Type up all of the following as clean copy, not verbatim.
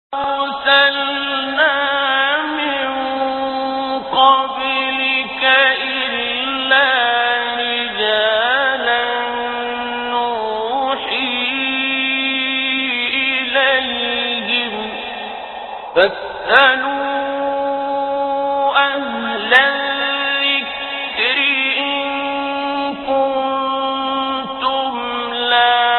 أرسلنا من قبلك إلا رجالا نوحي إليهم فاسألوا أهل الذكر إن كنتم لا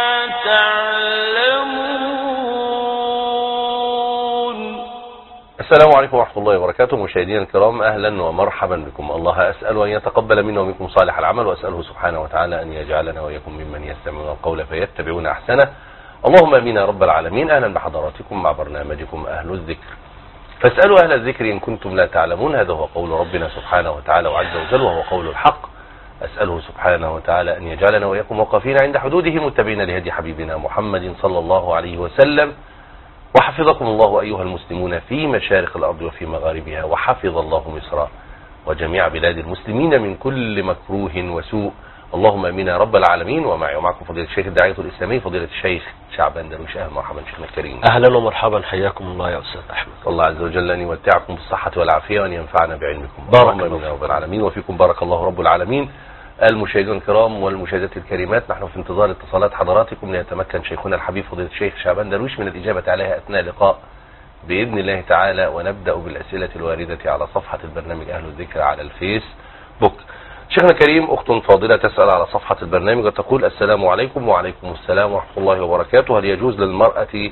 تعلمون. السلام عليكم ورحمة الله وبركاته. مشاهدينا الكرام، أهلا ومرحبا بكم. الله أسأل أن يتقبل منا ومنكم صالح العمل، وأسأله سبحانه وتعالى أن يجعلنا وإياكم ممن يستمعون القول فيتبعون أحسنه. اللهم آمين يا رب العالمين. أهلا بحضراتكم مع برنامجكم أهل الذكر. فاسألوا أهل الذكر إن كنتم لا تعلمون. هذا هو قول ربنا سبحانه وتعالى وعز وجل، وهو قول الحق. أسأله سبحانه وتعالى أن يجعلنا وإياكم واقفين عند حدوده متبعين لهدي حبيبنا محمد صلى الله عليه وسلم. وحفظكم الله أيها المسلمون في مشارق الأرض وفي مغاربها، وحفظ الله مصر وجميع بلاد المسلمين من كل مكروه وسوء. اللهم امين يا رب العالمين. ومعي ومعكم فضيلة الشيخ الداعية الإسلامي فضيلة الشيخ شعبان درويش. أهلا ومرحبا شيخنا الكريم. أهلا ومرحبا، حياكم الله يا أستاذ أحمد. الله عز وجل أن يمتعكم بالصحة والعافية وأن ينفعنا بعلمكم. اللهم امين يا رب العالمين. وفيكم بارك الله رب العالمين. المشاهدين الكرام والمشاهدات الكريمات، نحن في انتظار اتصالات حضراتكم ليتمكن شيخنا الحبيب فضيلة الشيخ شعبان درويش من الإجابة عليها أثناء اللقاء بإذن الله تعالى. ونبدأ بالأسئلة الواردة على صفحة البرنامج أهل الذكر على الفيسبوك. شيخنا الكريم، أخت فاضلة تسأل على صفحة البرنامج وتقول: السلام عليكم. وعليكم السلام ورحمة الله وبركاته. هل يجوز للمرأة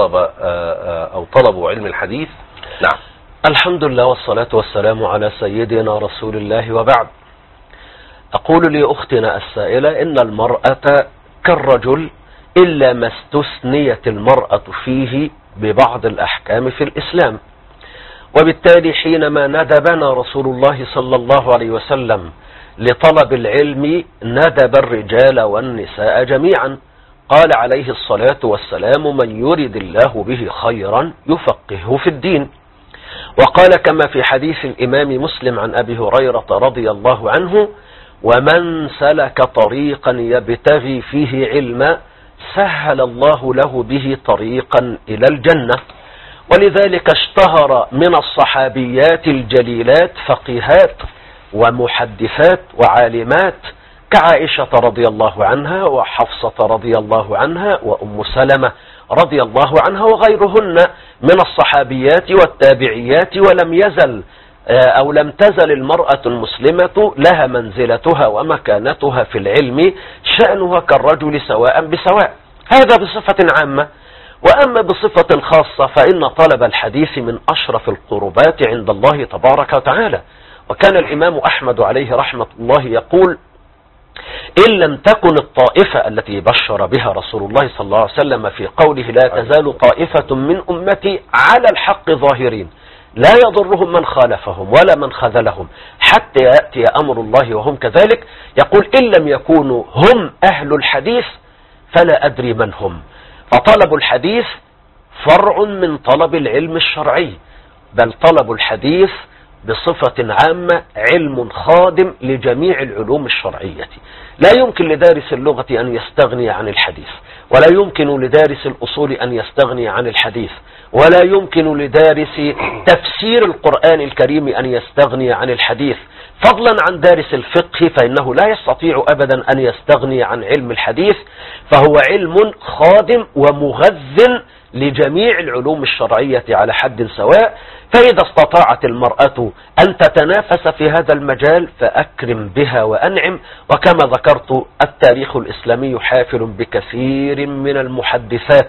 طلب علم الحديث؟ نعم. الحمد لله والصلاة والسلام على سيدنا رسول الله، وبعد. أقول لأختنا السائلة إن المرأة كالرجل إلا ما استثنيت المرأة فيه ببعض الأحكام في الإسلام، وبالتالي حينما ندبنا رسول الله صلى الله عليه وسلم لطلب العلم ندب الرجال والنساء جميعا. قال عليه الصلاة والسلام: من يرد الله به خيرا يفقهه في الدين. وقال كما في حديث الإمام مسلم عن أبي هريرة رضي الله عنه: ومن سلك طريقا يبتغي فيه علما سهل الله له به طريقا إلى الجنة. ولذلك اشتهر من الصحابيات الجليلات فقيهات ومحدثات وعالمات كعائشة رضي الله عنها، وحفصة رضي الله عنها، وأم سلمة رضي الله عنها، وغيرهن من الصحابيات والتابعيات. لم تزل المرأة المسلمة لها منزلتها ومكانتها في العلم، شأنها كالرجل سواء بسواء. هذا بصفة عامة. وأما بصفة خاصة فإن طلب الحديث من أشرف القربات عند الله تبارك وتعالى. وكان الإمام أحمد عليه رحمة الله يقول: إن لم تكن الطائفة التي بشر بها رسول الله صلى الله عليه وسلم في قوله لا تزال طائفة من أمتي على الحق ظاهرين لا يضرهم من خالفهم ولا من خذلهم حتى يأتي أمر الله وهم كذلك، يقول: إن لم يكونوا هم أهل الحديث فلا أدري من هم. فطلب الحديث فرع من طلب العلم الشرعي، بل طلب الحديث بصفة عامة علم خادم لجميع العلوم الشرعية. لا يمكن لدارس اللغة أن يستغني عن الحديث، ولا يمكن لدارس الأصول أن يستغني عن الحديث، ولا يمكن لدارس تفسير القرآن الكريم أن يستغني عن الحديث، فضلا عن دارس الفقه فإنه لا يستطيع أبدا أن يستغني عن علم الحديث. فهو علم خادم ومغذ لجميع العلوم الشرعية على حد سواء. فإذا استطاعت المرأة أن تتنافس في هذا المجال فأكرم بها وأنعم. وكما ذكرت التاريخ الإسلامي حافل بكثير من المحدثات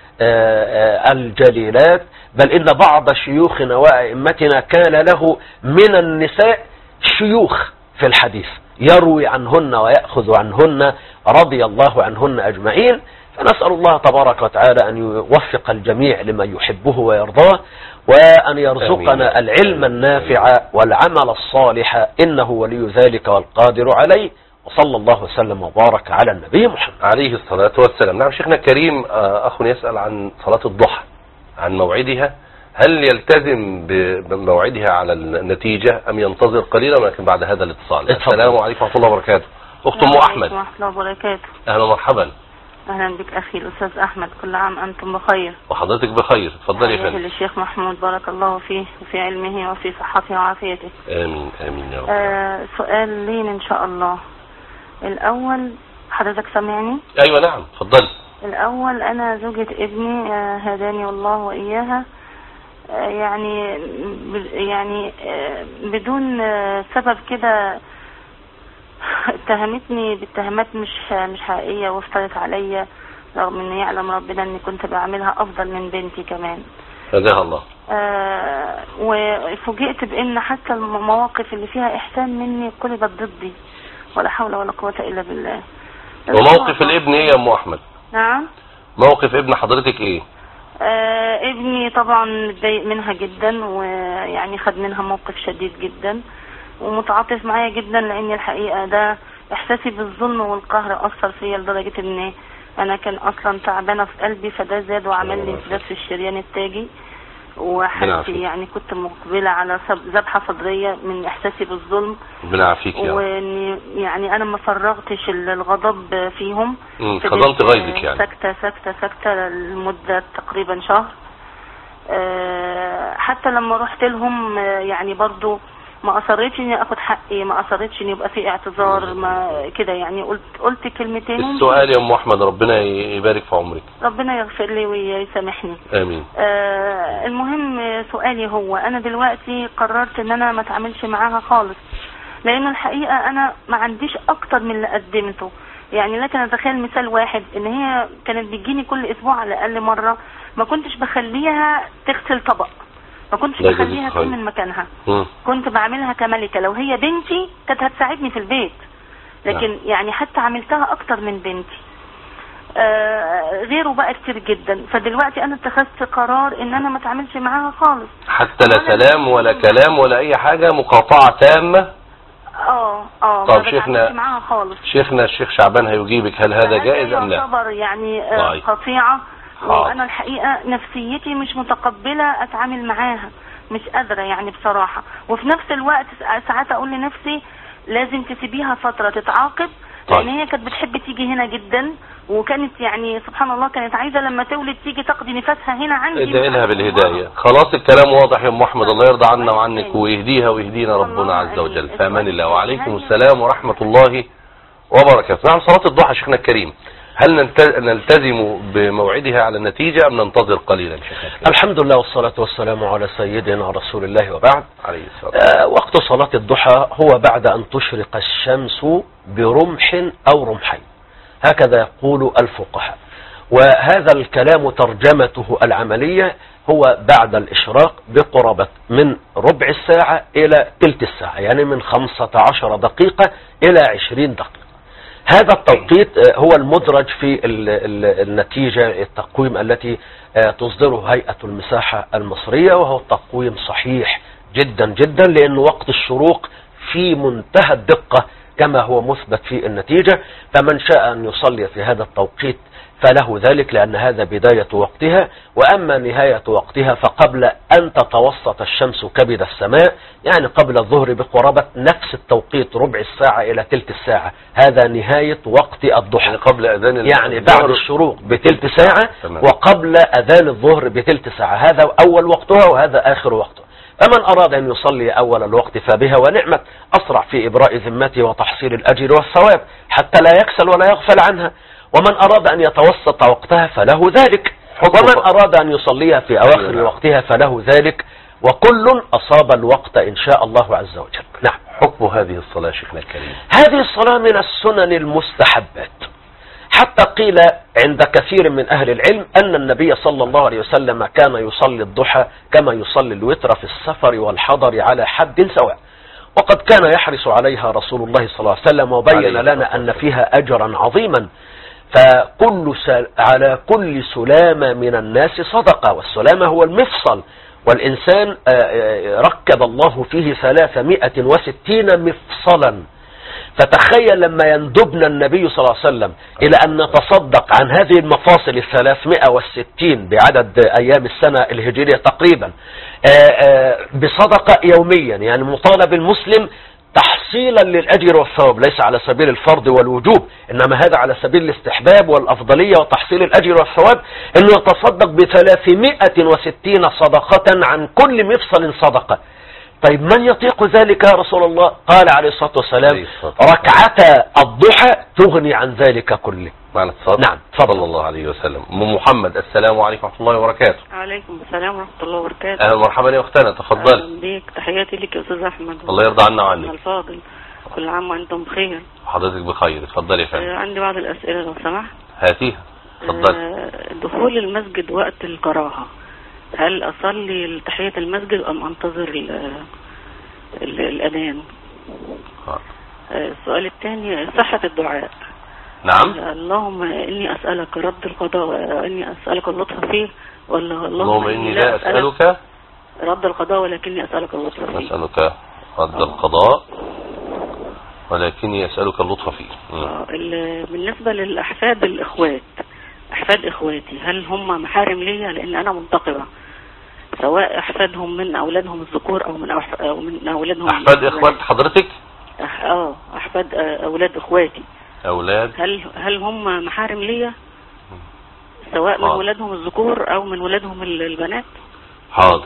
الجليلات، بل إن بعض شيوخنا وأئمتنا كان له من النساء شيوخ في الحديث يروي عنهن ويأخذ عنهن رضي الله عنهن أجمعين. فنسأل الله تبارك وتعالى أن يوفق الجميع لما يحبه ويرضاه، وأن يرزقنا العلم النافع والعمل الصالح، إنه ولي ذلك والقادر عليه. وصلى الله وسلم وبارك على النبي محمد عليه الصلاة والسلام. نعم شيخنا الكريم، أخ يسأل عن صلاة الضحى، عن موعدها. هل يلتزم بموعدها على النتيجة أم ينتظر قليلا؟ ولكن بعد هذا الاتصال. السلام عليكم ورحمة الله وبركاته. أخت أم أحمد. ورحمة الله وبركاته. أهلا ومرحبا. أهلا بك أخي الأستاذ أحمد، كل عام أنتم بخير. وحضرتك بخير. اتفضلي يا تحياتي فندم. للشيخ محمود بارك الله فيه وفي علمه وفي صحته وعافيته. آمين آمين يا رب. سؤال لين إن شاء الله. الأول، حضرتك سامعني؟ أيوة نعم اتفضلي. الأول، أنا زوجة ابني هداني الله وإياها، يعني بدون سبب كده اتهمتني باتهامات مش حقيقية وافترت عليا، رغم ان يعلم ربنا اني كنت بعملها افضل من بنتي كمان. هداها الله. وفوجئت بان حتى المواقف اللي فيها احسان مني قلبت ضدي، ولا حول ولا قوة الا بالله. وموقف الابن ايه يا ام احمد؟ نعم، موقف ابن حضرتك ايه؟ ابني طبعا متضايق منها جدا، ويعني خد منها موقف شديد جدا، ومتعاطف معايا جدا، لان الحقيقة ده احساسي بالظلم والقهر اثر فيا لدرجة ان انا كان اصلا تعبانة في قلبي، فده زاد وعمل لي انسداد في الشريان التاجي، وحالتي يعني كنت مقبلة على ذبحة صدرية من احساسي بالظلم. ربنا يعافيك يا رب. واني يعني انا ما فرغتش الغضب فيهم، خضمت غيظك يعني. سكتة لمدة تقريبا شهر. حتى لما رحت لهم يعني برضو ما اصرتش اني اخد حقي، ما اصرتش ان يبقى في اعتذار، ما كده يعني قلت كلمتين. السؤال يا ام احمد، ربنا يبارك في عمرك. ربنا يغفر لي ويسامحني. امين. المهم سؤالي هو، انا دلوقتي قررت ان انا ما اتعاملش معاها خالص، لان الحقيقة انا ما عنديش اكتر من اللي قدمته. يعني لكن اتخيل مثال واحد، ان هي كانت بتجيني كل اسبوع على الاقل مرة، ما كنتش بخليها تغسل طبق، ما كنتش بخليها تقوم من مكانها، كنت بعملها كملكة. لو هي بنتي كانت هتساعدني في البيت، لكن يعني حتى عملتها اكتر من بنتي. غيره بقى كتير جدا. فدلوقتي انا اتخذت قرار ان انا ما اتعاملش معاها خالص، حتى لا سلام ولا كلام ولا اي حاجة، مقاطعة تامة. طب شيخنا الشيخ شعبان هيجيبك، هل هذا جائز ام لا؟ يعتبر يعني قطيعة، وانا الحقيقة نفسيتي مش متقبلة اتعامل معاها، مش قادرة يعني بصراحة. وفي نفس الوقت ساعات اقول لنفسي لازم تسيبيها فترة تتعاقب، لان هي كانت بتحب تيجي هنا جدا، وكانت يعني سبحان الله كانت عايزة لما تولد تيجي تقضي نفسها هنا عندي. ادعي لها بالهداية. خلاص الكلام واضح يا ام احمد، الله يرضى عنا وعنك ويهديها ويهدينا ربنا عز وجل. في امان الله. وعليكم السلام ورحمة الله وبركاته. نعم، صلاة الضحى شيخنا الكريم، هل نلتزم بموعدها على النتيجة ام ننتظر قليلا شيخنا؟ الحمد لله والصلاة والسلام على سيدنا رسول الله وبعد. عليه الصلاة. وقت صلاة الضحى هو بعد أن تشرق الشمس برمح أو رمحين، هكذا يقول الفقهاء. وهذا الكلام ترجمته العملية هو بعد الإشراق بقرابة من ربع الساعة إلى تلت الساعة، يعني من 15 دقيقة إلى 20 دقيقة. هذا التوقيت هو المدرج في النتيجة التقويم التي تصدره هيئة المساحة المصرية، وهو تقويم صحيح جدا جدا، لأن وقت الشروق في منتهى الدقة كما هو مثبت في النتيجة. فمن شاء أن يصلي في هذا التوقيت فله ذلك، لأن هذا بداية وقتها. وأما نهاية وقتها فقبل أن تتوسط الشمس كبد السماء، يعني قبل الظهر بقرابة نفس التوقيت ربع الساعة إلى تلت الساعة، هذا نهاية وقت الضحى، يعني قبل أذان يعني بعد الشروق بتلت ساعة وقبل أذان الظهر بتلت ساعة، هذا أول وقتها وهذا آخر وقتها. فمن أراد أن يصلي أول الوقت فبها ونعمت، أسرع في إبراء ذمته وتحصيل الأجر والثواب حتى لا يكسل ولا يغفل عنها. ومن أراد أن يتوسط وقتها فله ذلك، ومن أراد أن يصليها في أواخر وقتها فله ذلك، وكل أصاب الوقت إن شاء الله عز وجل. نعم. حكم هذه الصلاة شيخنا الكريم؟ هذه الصلاة من السنن المستحبات، حتى قيل عند كثير من أهل العلم أن النبي صلى الله عليه وسلم كان يصلي الضحى كما يصلي الوتر في السفر والحضر على حد سواء، وقد كان يحرص عليها رسول الله صلى الله عليه وسلم، وبين لنا أن فيها أجرا عظيما. على كل سلامة من الناس صدقة، والسلامة هو المفصل، والإنسان ركب الله فيه 360 مفصلا. فتخيل لما يندبنا النبي صلى الله عليه وسلم إلى أن نتصدق عن هذه المفاصل 360 بعدد أيام السنة الهجرية تقريبا بصدقة يوميا، يعني مطالب المسلم تحصيلا للأجر والثواب، ليس على سبيل الفرض والوجوب، إنما هذا على سبيل الاستحباب والأفضلية وتحصيل الأجر والثواب، إنه يتصدق ب360 صدقة عن كل مفصل صدقة. طيب من يطيق ذلك يا رسول الله؟ قال عليه الصلاة والسلام ركعتا الضحى تغني عن ذلك كله. معنا اتصال. نعم تفضل. صلى الله عليه وسلم. ام محمد، السلام عليكم ورحمه الله وبركاته. وعليكم السلام ورحمة الله وبركاته. اهلا ومرحبا يا اختنا، تفضلي. أهلا بيك، تحياتي لك يا أستاذ أحمد. الله يرضى عنا وعنك. الفاضل، كل عام وأنتم بخير. حضرتك بخير، اتفضلي يا فندم. عندي بعض الأسئلة لو سمحت. هاتيها، اتفضلي. دخول المسجد وقت الكراهة، هل أصلي تحية المسجد أم أنتظر الأذان؟ السؤال الثاني صحة الدعاء. نعم. اللهم إني أسألك رد القضاء وإني أسألك اللطف فيه، ولا اللهم إني لا أسألك رد القضاء ولكني أسألك اللطف فيه؟ أسألك رد القضاء ولكني أسألك اللطف فيه. بالنسبة للأحفاد الإخوات، أحفاد إخواتي هل هم محارم ليا؟ لأن أنا منتقبة، سواء أحفادهم من أولادهم الذكور أو من أولادهم أحفاد إخوات حضرتك؟ أحفاد أولاد إخواتي. أولاد هل هم محارم ليا سواء من ولادهم الذكور أو من ولادهم البنات؟ حاضر.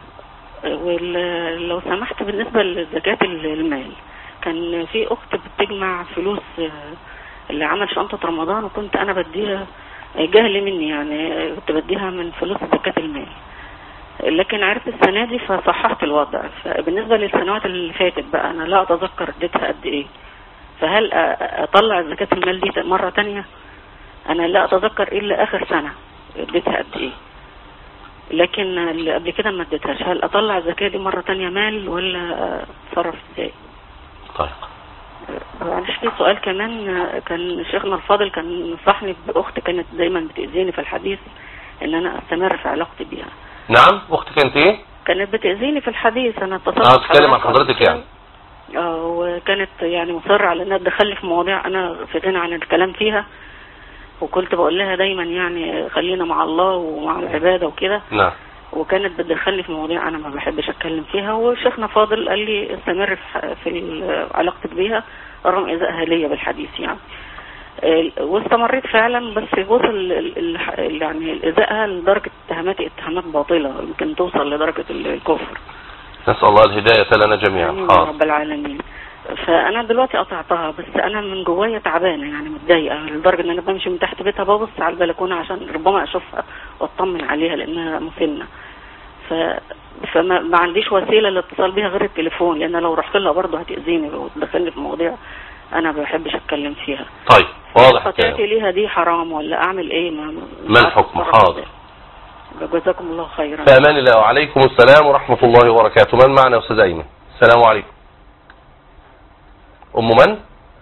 ولو سمحت بالنسبة لزكاة المال، كان في أخت بتجمع فلوس اللي عمل شنطة رمضان، وكنت أنا بديها جهل مني، يعني كنت بديها من فلوس زكاة المال، لكن عرفت السنة دي فصححت الوضع. فبالنسبة للسنوات اللي فاتت بقى أنا لا أتذكر اديتها قد إيه، فهل أطلع زكاة المال دي مرة تانية؟ أنا لا أتذكر إلا آخر سنة اديتها قد إيه، لكن اللي قبل كده ما اديتهاش. هل أطلع الزكاة دي مرة تانية مال ولا أتصرف إزاي؟ طيب. معلش في سؤال كمان، كان شيخنا الفاضل كان نصحني بأخت كانت دايما بتأذيني في الحديث إن أنا أستمر في علاقتي بيها. نعم، أختك أنت إيه؟ كانت بتأذيني في الحديث، أنا اتصلت بتتكلم عن حضرتك يعني. وكانت يعني مصرة على انها تدخلني في مواضيع انا في غنى عن الكلام فيها، وكنت بقول لها دايما يعني خلينا مع الله ومع العبادة وكده. نعم. وكانت بتدخلني في مواضيع انا ما بحبش اتكلم فيها، وشيخنا فاضل قال لي استمر في علاقتك بيها رغم ايذائها ليا بالحديث يعني. واستمريت فعلا، بس وصل يعني ايذائها لدرجة اتهامات باطلة يمكن توصل لدرجة الكفر. نسأل الله الهداية لنا جميعا. يا رب العالمين. فانا دلوقتي قطعتها، بس انا من جوايا تعبانه يعني متضايقه لدرجه ان انا بمشي من تحت بيتها ببص على البلكونه عشان ربما اشوفها واطمن عليها لانها مسنه. فما عنديش وسيله للاتصال بيها غير التليفون، لان لو رحت لها برضه هتاذيني وتدخلني في مواضيع انا ما بحبش اتكلم فيها. طيب واضح. خطيئتي ليها دي حرام ولا اعمل ايه؟ ما الحكم؟ حاضر. جزاكم الله خيرا. في امان الله. وعليكم السلام ورحمه الله وبركاته. من معنا يا استاذ ايمن؟ السلام عليكم. ام من؟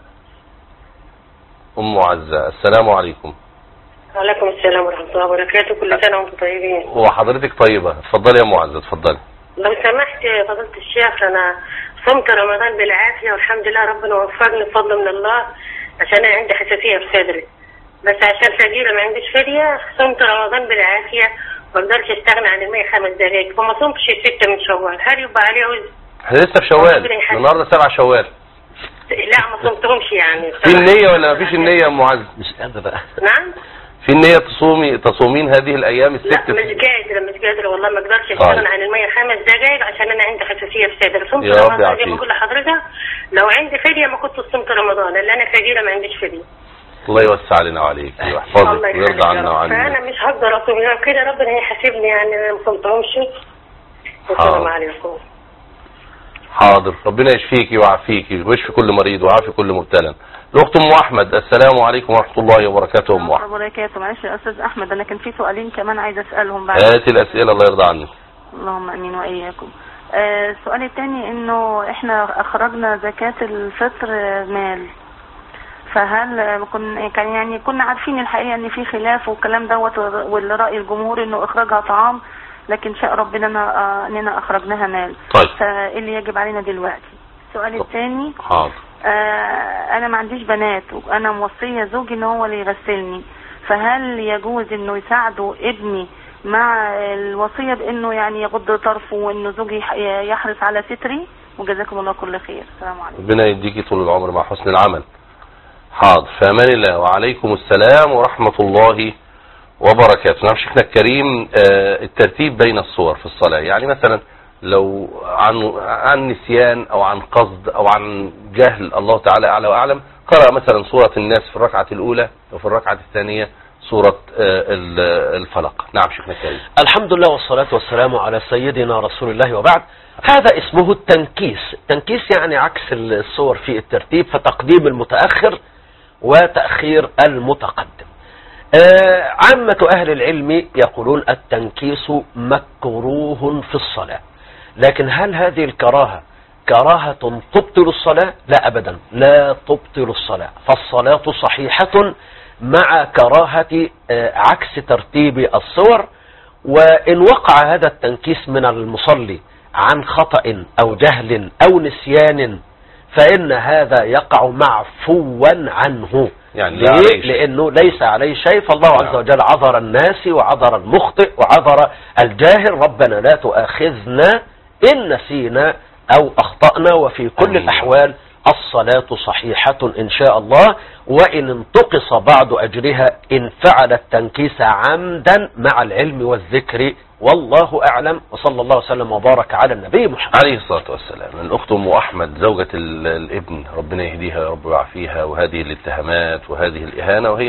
ام عزة. السلام عليكم. وعليكم السلام ورحمة الله وبركاته. كل سنة وانتم طيبين. وحضرتك طيبة. اتفضلي يا ام عزة، اتفضلي. لو سمحت يا فضيلة الشيخ، انا صمت رمضان بالعافية والحمد لله، ربنا وفقني بفضل من الله، عشان انا عندي حساسية في صدري، بس عشان فقيرة ما عنديش فدية صمت رمضان بالعافية، ما اقدرش استغنى عن 105 دقائق، وما صمتش 6 من شوال. هل يبقى عليه وزن؟ احنا لسه في شوال، النهارده 7 شوال. لا ما صمتهمش يعني. في النية ولا ما فيش النية يا ام عزة؟ مش قادرة بقى. نعم؟ في النية تصومين هذه الايام الست؟ لا مش قادرة والله، ما اقدرش استغنى عن 105 دقائق عشان انا عندي حساسية في صدري. صمت رمضان زي ما بقول لحضرتك، لو عندي فدية ما كنت صمت رمضان، لان انا فقيرة ما عنديش فدية. الله يوسع علينا وعليك ويحفظك ويرضى عنا وعنا. فانا مش هقدر اصوم كده، ربنا هيحاسبني يعني ما صمتهمش. السلام عليكم. حاضر. ربنا يشفيكي ويعافيكي ويشفي كل مريض ويعافي كل مبتلى. الاخت ام احمد. السلام عليكم ورحمه الله وبركاته. ام احمد. وبركاته. معلش يا استاذ احمد، انا كان في سؤالين كمان عايزه اسالهم بعد. هاتي الاسئله الله يرضى عنك. اللهم امين واياكم. السؤال الثاني انه احنا اخرجنا زكاة الفطر مال، فهل كنا عارفين الحقيقه ان في خلاف والكلام دوت، والراي الجمهور انه اخراجها طعام، لكن شاء ربنا اننا اخرجناها مال. طيب. فايه اللي يجب علينا دلوقتي؟ السؤال الثاني. حاضر. انا ما عنديش بنات، وانا موصيه زوجي ان هو اللي يغسلني، فهل يجوز انه يساعده ابني مع الوصيه بانه يعني يغض طرفه وانه زوجي يحرص على ستري؟ وجزاكم الله كل خير. السلام عليكم. ربنا يديكي طول العمر مع حسن العمل. حاضر، في امان الله، وعليكم السلام ورحمة الله وبركاته. نعم شيخنا الكريم، الترتيب بين الصور في الصلاة، يعني مثلا لو عن نسيان او عن قصد او عن جهل، الله تعالى اعلى واعلم، قرأ مثلا سورة الناس في الركعة الاولى وفي الركعة الثانية سورة الفلق. نعم شيخنا الكريم. الحمد لله والصلاة والسلام على سيدنا رسول الله وبعد. هذا اسمه التنكيس. التنكيس يعني عكس الصور في الترتيب، فتقديم المتأخر وتأخير المتقدم. عامة أهل العلم يقولون التنكيس مكروه في الصلاة، لكن هل هذه الكراهة كراهة تبطل الصلاة؟ لا أبدا، لا تبطل الصلاة، فالصلاة صحيحة مع كراهة عكس ترتيب الصور. وإن وقع هذا التنكيس من المصلي عن خطأ أو جهل أو نسيان فإن هذا يقع معفوا عنه، يعني لأنه ليس عليه شيء، فالله عز وجل عذر الناس وعذر المخطئ وعذر الجاهل. ربنا لا تؤاخذنا إن نسينا أو أخطأنا، وفي كل الأحوال الصلاة صحيحة إن شاء الله، وإن انتقص بعض أجرها إن فعل التنكيس عمدا مع العلم والذكر، والله أعلم، وصلى الله وسلم وبارك على النبي محمد عليه الصلاة والسلام. الأخت أم أحمد زوجة الابن، ربنا يهديها يا رب ويعافيها، وهذه الاتهامات وهذه الإهانة، وهي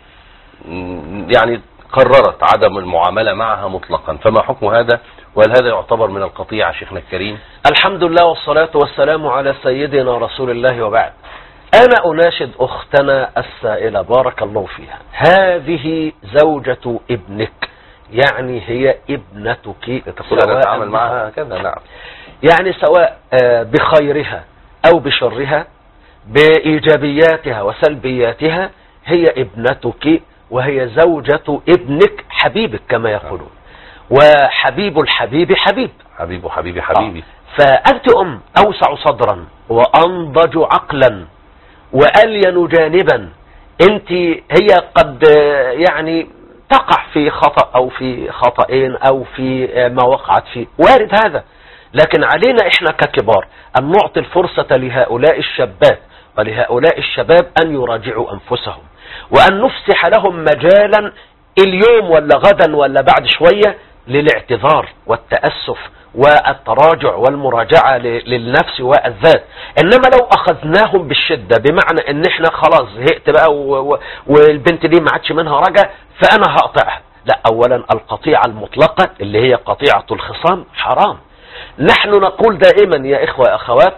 يعني قررت عدم المعاملة معها مطلقا، فما حكم هذا؟ وهل هذا يعتبر من القطيعة شيخنا الكريم؟ الحمد لله والصلاة والسلام على سيدنا رسول الله وبعد. أنا أناشد أختنا السائلة بارك الله فيها، هذه زوجة ابنك، يعني هي ابنتك، تقول أنا أتعامل معها كذا. نعم، يعني سواء بخيرها أو بشرها، بإيجابياتها وسلبياتها، هي ابنتك وهي زوجة ابنك حبيبك كما يقولون، وحبيب الحبيب حبيب، حبيب حبيبي حبيبي. فأنت أوسع صدرا وأنضج عقلا وألين جانبا. أنت هي قد يعني تقع في خطأ أو في خطأين أو في ما وقعت فيه، وارد هذا، لكن علينا إحنا ككبار أن نعطي الفرصة لهؤلاء الشابات ولهؤلاء الشباب أن يراجعوا أنفسهم، وأن نفسح لهم مجالا اليوم ولا غدا ولا بعد شوية للاعتذار والتأسف والتراجع والمراجعة للنفس والذات. إنما لو أخذناهم بالشدة بمعنى إن إحنا خلاص زهقت بقى والبنت دي ما عادش منها رجع فأنا هقطعها، لا، أولا القطيعة المطلقة اللي هي قطيعة الخصام حرام. نحن نقول دائما يا إخوة يا أخوات،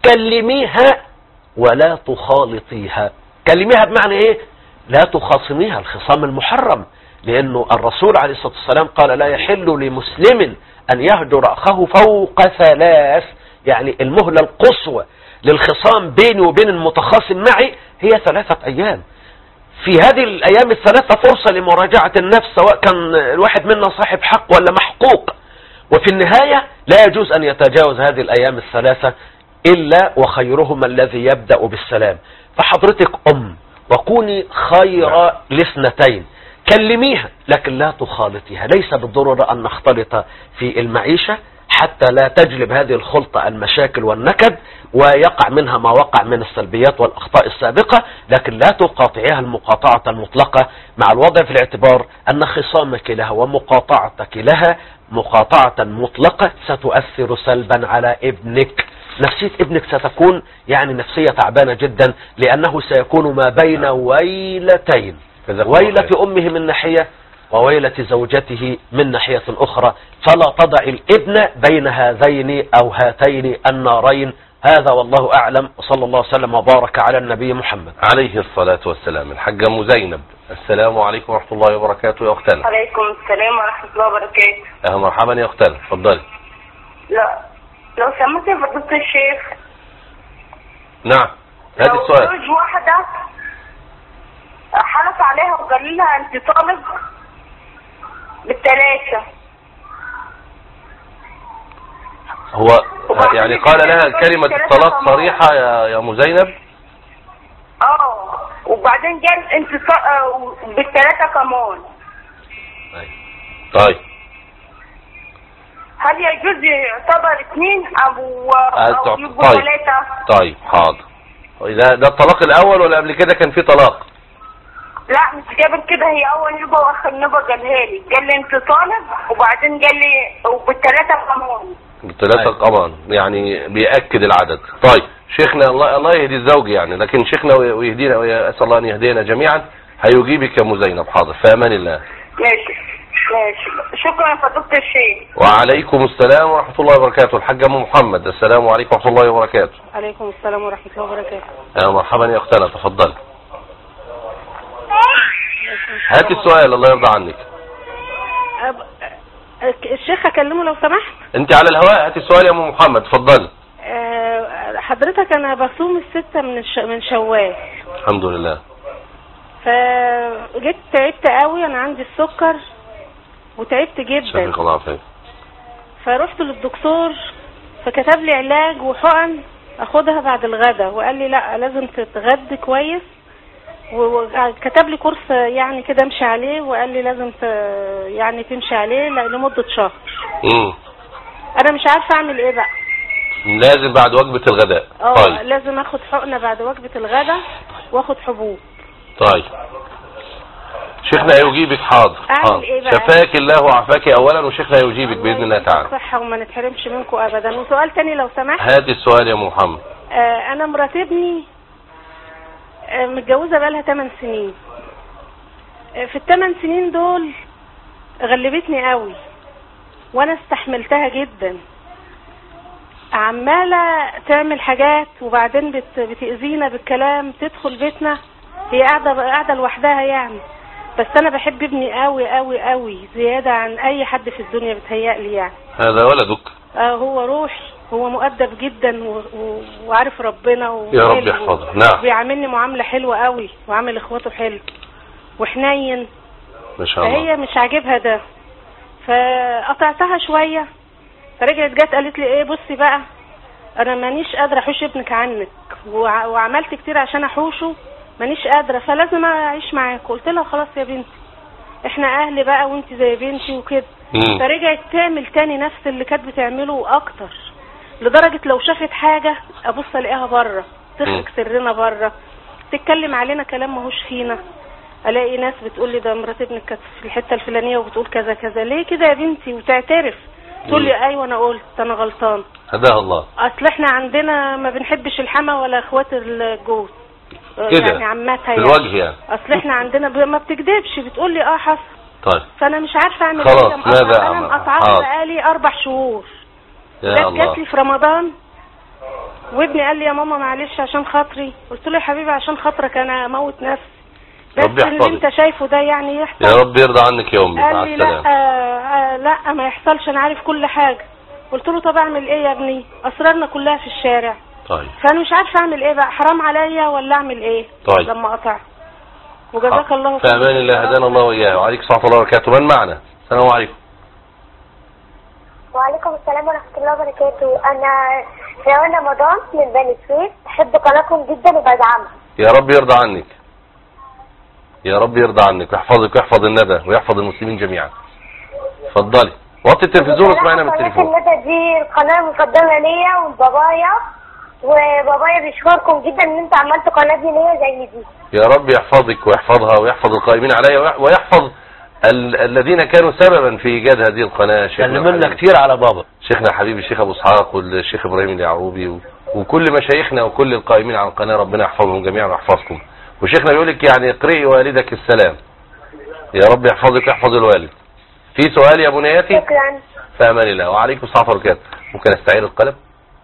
كلميها ولا تخالطيها. كلميها بمعنى إيه؟ لا تخاصميها، الخصام المحرم، لأنه الرسول عليه الصلاة والسلام قال لا يحل لمسلم أن يهجر أخاه فوق 3، يعني المهلة القصوى للخصام بيني وبين المتخاصم معي هي 3 أيام. في هذه الأيام ال3 فرصة لمراجعة النفس، سواء كان الواحد منا صاحب حق ولا محقوق، وفي النهاية لا يجوز أن يتجاوز هذه الأيام ال3 إلا وخيرهما الذي يبدأ بالسلام. فحضرتك وكوني خير ل2، كلميها لكن لا تخالطيها. ليس بالضرورة أن نختلط في المعيشة حتى لا تجلب هذه الخلطة المشاكل والنكد ويقع منها ما وقع من السلبيات والأخطاء السابقة، لكن لا تقاطعيها المقاطعة المطلقة، مع الوضع في الاعتبار أن خصامك لها ومقاطعتك لها مقاطعة مطلقة ستؤثر سلبا على ابنك. نفسية ابنك ستكون يعني نفسية تعبانة جدا، لأنه سيكون ما بين ويلتين، ويلة أمه من ناحية وويلة زوجته من ناحية أخرى، فلا تضع الابن بين هذين أو هاتين النارين. هذا والله أعلم، وصلى الله وسلم وبارك على النبي محمد عليه الصلاة والسلام. الحاجة أم زينب، السلام عليكم ورحمة الله وبركاته يا أختنا. عليكم السلام ورحمة الله وبركاته. أهلا مرحبا يا أختنا، اتفضلي. لا لو سمحت يا فضيلة الشيخ. نعم، هذا السؤال. لو زوج واحدة حلف عليها وقال لها أنت طالق بال3، هو يعني قال لها كلمة الطلاق صريحة يا أم زينب؟ وبعدين قال انت بال3 كمان. طيب هل يجوز يعتبر 2 أو يبقوا طيب 3؟ طيب حاضر. ده الطلاق الاول ولا قبل كده كان في طلاق؟ لا مش قبل كده، هي اول نبه واخر نبه قالها لي، قال لي انت طالب، وبعدين قال لي وبالثلاثه قانون. بالثلاثه قمرا يعني بيأكد العدد. طيب شيخنا الله يهدي الزوج يعني، لكن شيخنا ويهدينا واسال الله ان يهدينا جميعا هيجيبك يا ام زينب. حاضر في امان الله. ماشي شكرا فضيلة الشيخ. وعليكم السلام ورحمه الله وبركاته. الحاج ام محمد، السلام عليكم ورحمه الله وبركاته. عليكم السلام ورحمه الله وبركاته. يا مرحبا يا اختنا، تفضلي. هاتي السؤال الله يرضى عنك. الشيخ اكلمه لو سمحت؟ انت على الهواء، هاتي السؤال يا ام محمد، تفضلي. حضرتك انا بصوم 6 من شوال. الحمد لله. فجيت تعبت قوي، انا عندي السكر وتعبت جدا. شفيق الله عافيك. فرحت للدكتور فكتب لي علاج وحقن اخدها بعد الغداء، وقال لي لا لازم تتغدي كويس، وكتب لي كورس يعني كده امشي عليه، وقال لي لازم يعني تمشي عليه لمدة شهر. انا مش عارفه اعمل ايه بقى. لازم بعد وجبة الغداء. طيب لازم اخد حقنة بعد وجبة الغداء واخد حبوب. طيب شيخنا هيجيبك. حاضر. اعمل ايه بقى؟ شفاك الله وعافاك اولا، وشيخنا هيجيبك باذن الله تعالى. صحة وما نتحرمش منكم ابدا. وسؤال تاني لو سمحت. هاتي السؤال يا محمد. انا مراتبني متجوزة بقالها 8 سنين. في ال8 سنين دول غلبتني قوي وانا استحملتها جدا، عمالة تعمل حاجات وبعدين بتأذينا بالكلام، تدخل بيتنا هي قاعدة لوحدها يعني، بس انا بحب ابني قوي قوي قوي زيادة عن اي حد في الدنيا بتهيألي يعني. هذا ولدك؟ هو روحي، هو مؤدب جدا وعارف ربنا يا رب يحفظه. نعم. بيعاملني معاملة حلوة قوي، وعامل اخواته حلو وحنين ما شاء الله. فهي مش عاجبها ده، فقطعتها شوية، فرجعت جت قالت لي ايه بصي بقى انا مانيش قادرة احوش ابنك عنك، وعملت كتير عشان احوشه مانيش قادرة، فلازم اعيش معاك. قلت لها خلاص يا بنتي احنا اهل بقى وانت زي بنتي وكده. فرجعت تعمل تاني نفس اللي كانت بتعمله واكتر، لدرجة لو شافت حاجة ابص الاقيها بره، تخرج سرنا بره، تتكلم علينا كلام ماهوش فينا. الاقي ناس بتقول لي ده مرات ابنك كانت في الحته الفلانيه وبتقول كذا كذا، ليه كده يا بنتي؟ وتعترف تقول لي ايوه انا قلت انا غلطان. هداها الله. اصل احنا عندنا ما بنحبش الحما ولا اخوات الجوز كده يعني عماتها في الوجه يعني. اصل احنا عندنا ما بتكذبش، بتقول لي حصل. طيب فانا مش عارفه اعمل خلاص ايه. ماذا انا مقطعه بقالي 4 شهور. يا الله. جات لي في رمضان وابني قال لي يا ماما معلش عشان خاطري، قلت له يا حبيبي عشان خاطرك انا اموت نفسي، بس اللي انت شايفه ده يعني يحصل. يا رب يرضى عنك يا امي. مع السلامه. لا ما يحصلش، انا عارف كل حاجه. قلت له طب اعمل ايه يا ابني؟ اسرارنا كلها في الشارع. طيب فانا مش عارفه اعمل ايه بقى، حرام عليا ولا اعمل ايه؟ طيب لما قطع. وجزاك الله خير. في امان الله، هدانا الله واياه. وعليكم السلام ورحمه الله وبركاته. من معنا؟ السلام عليكم. وعليكم السلام ورحمه الله وبركاته. انا في رمضان من بني سويف، بحب قناتكم جدا وبدعمها. يا رب يرضى عنك، يا رب يرضى عنك ويحفظك ويحفظ الندى ويحفظ المسلمين جميعا. اتفضلي وطي التلفزيون واسمعينا من التليفون. قناة الندى دي القناه المفضله ليا ولبابايا، وبابايا بيشكركم جدا ان انتوا عملتوا قناه دينيه زي دي. يا رب يحفظك ويحفظها ويحفظ القائمين عليها ويحفظ الذين كانوا سببا في ايجاد هذه القناه. كلمنا كتير على بابا شيخنا حبيبي الشيخ ابو اسحاق والشيخ ابراهيم اليعروبي وكل مشايخنا وكل القائمين على القناه، ربنا يحفظهم جميعا ويحفظكم. وشيخنا بيقول لك يعني اقرئي والدك السلام، يا رب يحفظك ويحفظ الوالد. في سؤال يا بنياتي؟ شكرا. في امان الله. وعليكم السلام ورحمه الله وبركاته. ممكن استعير القلم؟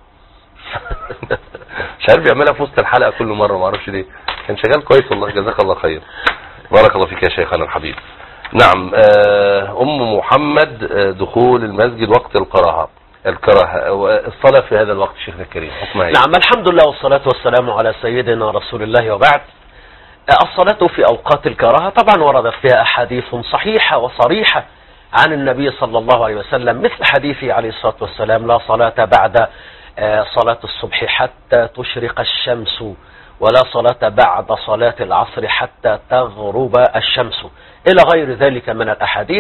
مش عارف يعملها في وسط الحلقه كل مره، ما اعرفش ليه. كان شغال كويس والله، جزاك الله خير. بارك الله فيك يا شيخنا الحبيب. نعم. ام محمد، دخول المسجد وقت الكراهه الصلاه في هذا الوقت شيخنا الكريم حكمها ايه؟ نعم الحمد لله والصلاه والسلام على سيدنا رسول الله وبعد. الصلاه في اوقات الكراهه طبعا وردت فيها احاديث صحيحه وصريحه عن النبي صلى الله عليه وسلم، مثل حديثه عليه الصلاه والسلام لا صلاه بعد صلاه الصبح حتى تشرق الشمس، ولا صلاة بعد صلاة العصر حتى تغرب الشمس، إلى غير ذلك من الأحاديث.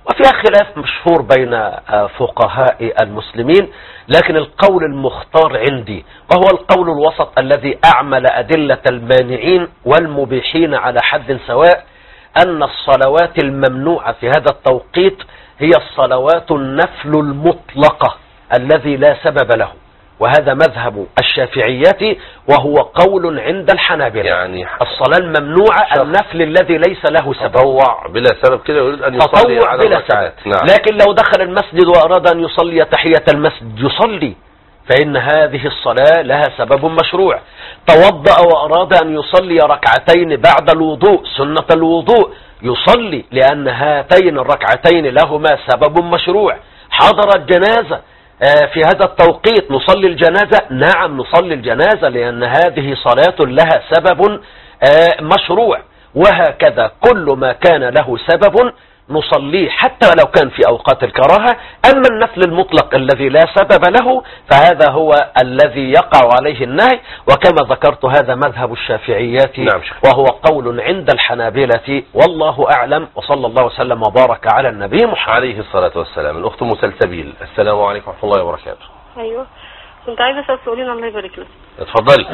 وفيها خلاف مشهور بين فقهاء المسلمين، لكن القول المختار عندي وهو القول الوسط الذي أعمل أدلة المانعين والمبيحين على حد سواء، أن الصلوات الممنوعة في هذا التوقيت هي الصلوات النفل المطلقة الذي لا سبب له، وهذا مذهب الشافعية وهو قول عند الحنابلة. يعني الصلاة الممنوعة النفل الذي ليس له سبب، تطوع بلا سبب كده يريد أن يصلي تطوع على بلا الركعات. سبب. نعم. لكن لو دخل المسجد وأراد أن يصلي تحية المسجد يصلي، فإن هذه الصلاة لها سبب مشروع. توضأ وأراد أن يصلي ركعتين بعد الوضوء سنة الوضوء يصلي، لأن هاتين الركعتين لهما سبب مشروع. حضر الجنازة في هذا التوقيت نصلي الجنازة، نعم نصلي الجنازة، لأن هذه صلاة لها سبب مشروع. وهكذا كل ما كان له سبب نصليه حتى لو كان في أوقات الكراهة. أما النفل المطلق الذي لا سبب له فهذا هو الذي يقع عليه النهي، وكما ذكرت هذا مذهب الشافعيات. نعم. وهو قول عند الحنابلة، والله أعلم، وصلى الله وسلم وبارك على النبي محمد عليه الصلاة والسلام. الأخت مسلسبيل، السلام عليكم ورحمة الله وبركاته. ايوه، كنت عايزه اسال سؤالين الله يبارك لك. اتفضلي.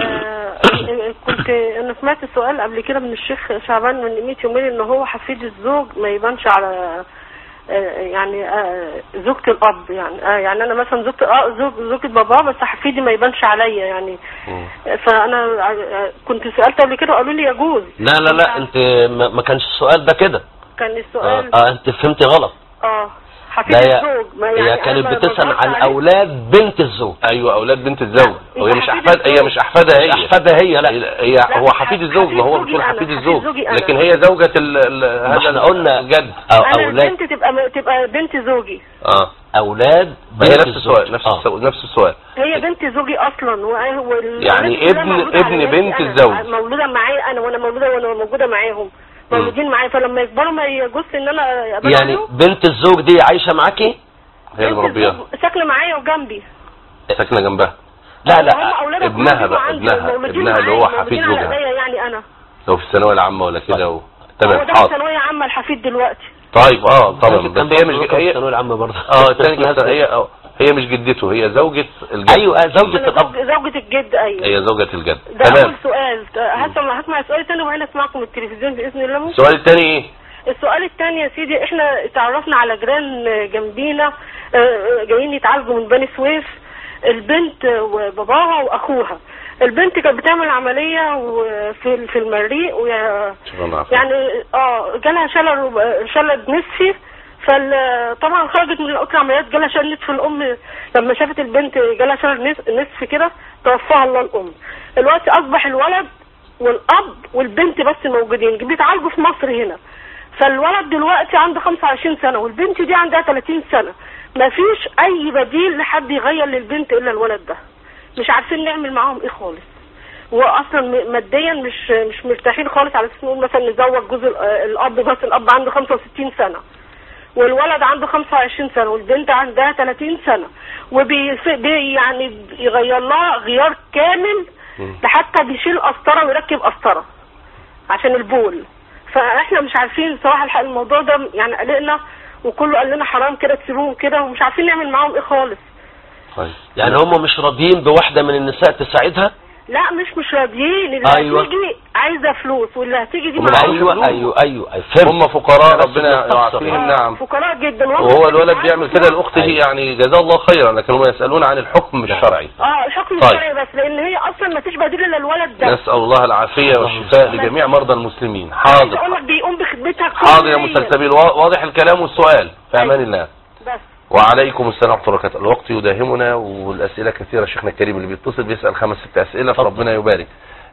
انا سمعت السؤال قبل كده من الشيخ شعبان من 100 يومين، ان هو حفيد الزوج ما يبانش على يعني زوجة الاب، يعني انا مثلا زوجة بابا بس حفيدي ما يبانش عليا يعني. فانا كنت سالت قبل كده وقالوا لي يجوز. لا انت ما كانش السؤال ده كده. كان السؤال انت فهمتي غلط. حفيد الزوج هي كانت بتسأل عن اولاد بنت الزوج. ايوه اولاد بنت الزوج، وهي مش احفاد، هي مش احفادها، مش احفادها هي، لا هو حفيد الزوج، ما هو بتقول حفيد الزوج، لكن هي زوجة هذا قلنا الجد. اولاد البنت تبقى بنت زوجي. اولاد هي نفس السؤال، نفس السؤال. هي بنت زوجي اصلا يعني ابن بنت الزوج مولوده معايا انا، وانا موجوده معاهم، مولودين معايا، فلما يكبروا ما يجوز ان انا يعني بنت الزوج دي عايشه معاكي؟ هي اللي مربيها، ساكنه معايا وجنبي، ساكنه جنبها. لا ابنها بقى، ابنها اللي هو حفيد زوجها، يعني انا لو في الثانويه العامه ولا كده تمام. هو ده في الثانويه عامه الحفيد دلوقتي. طيب طبعا، بس هي مش هي الثانويه العامه برضه. هي مش جدته، هي زوجة الجد. ايوه زوجة الاب، زوجة الجد. ايوه هي زوجة الجد. ده اول سؤال. هسمع السؤال الثاني وبعدين اسمعكم التلفزيون باذن الله. السؤال الثاني ايه؟ السؤال الثاني يا سيدي، احنا تعرفنا على جيران جنبينا جايين يتعالجوا من بني سويف، البنت وباباها واخوها. البنت كانت بتعمل عمليه في المريء يعني جالها شلل نصفي، فطبعا خرجت من اوضه العمليات جالها شلل نصف. الام لما شافت البنت جالها شلل نصف كده توفاها الله الام. الوقت اصبح الولد والاب والبنت بس موجودين بيتعالجوا في مصر هنا. فالولد دلوقتي عنده 25 سنه والبنت دي عندها 30 سنه. مفيش اي بديل لحد يغير للبنت الا الولد ده. مش عارفين نعمل معاهم ايه خالص، واصلا ماديا مش مرتاحين خالص. على اساس نقول مثلا نزوج جوز الاب، بس الاب عنده 65 سنه والولد عنده 25 سنه والبنت عندها 30 سنه، يعني يغير لها غيار كامل، لحتى بيشيل قسطره ويركب قسطره عشان البول. فاحنا مش عارفين صراحه الموضوع ده يعني قلقنا، وكله قال لنا حرام كده تسيبوهم كده، ومش عارفين نعمل معاهم ايه خالص. يعني هم مش راضيين بواحدة من النساء تساعدها؟ لا مش راضيين. اللي هتيجي عايزه فلوس، واللي هتيجي دي ايوه هم فقراء ربنا يعافيهم. نعم فقراء جدا. وهو الولد بيعمل كده لاخته يعني جزاه الله خيرا، لكن هم يسالون عن الحكم الشرعي. الحكم الشرعي بس، لان هي اصلا ما فيش بديل الا الولد ده. نسال الله العافيه والشفاء لجميع مرضى المسلمين. حاضر. اقول لك بيقوم بخدمتها. حاضر يا مسلسبيل، واضح الكلام والسؤال. في امان الله. بس. وعليكم السلام ورحمه الله وبركاته. الوقت يداهمنا والاسئله كثيره. شيخنا الكريم اللي بيتصل بيسال 5-6 اسئله، فربنا يبارك.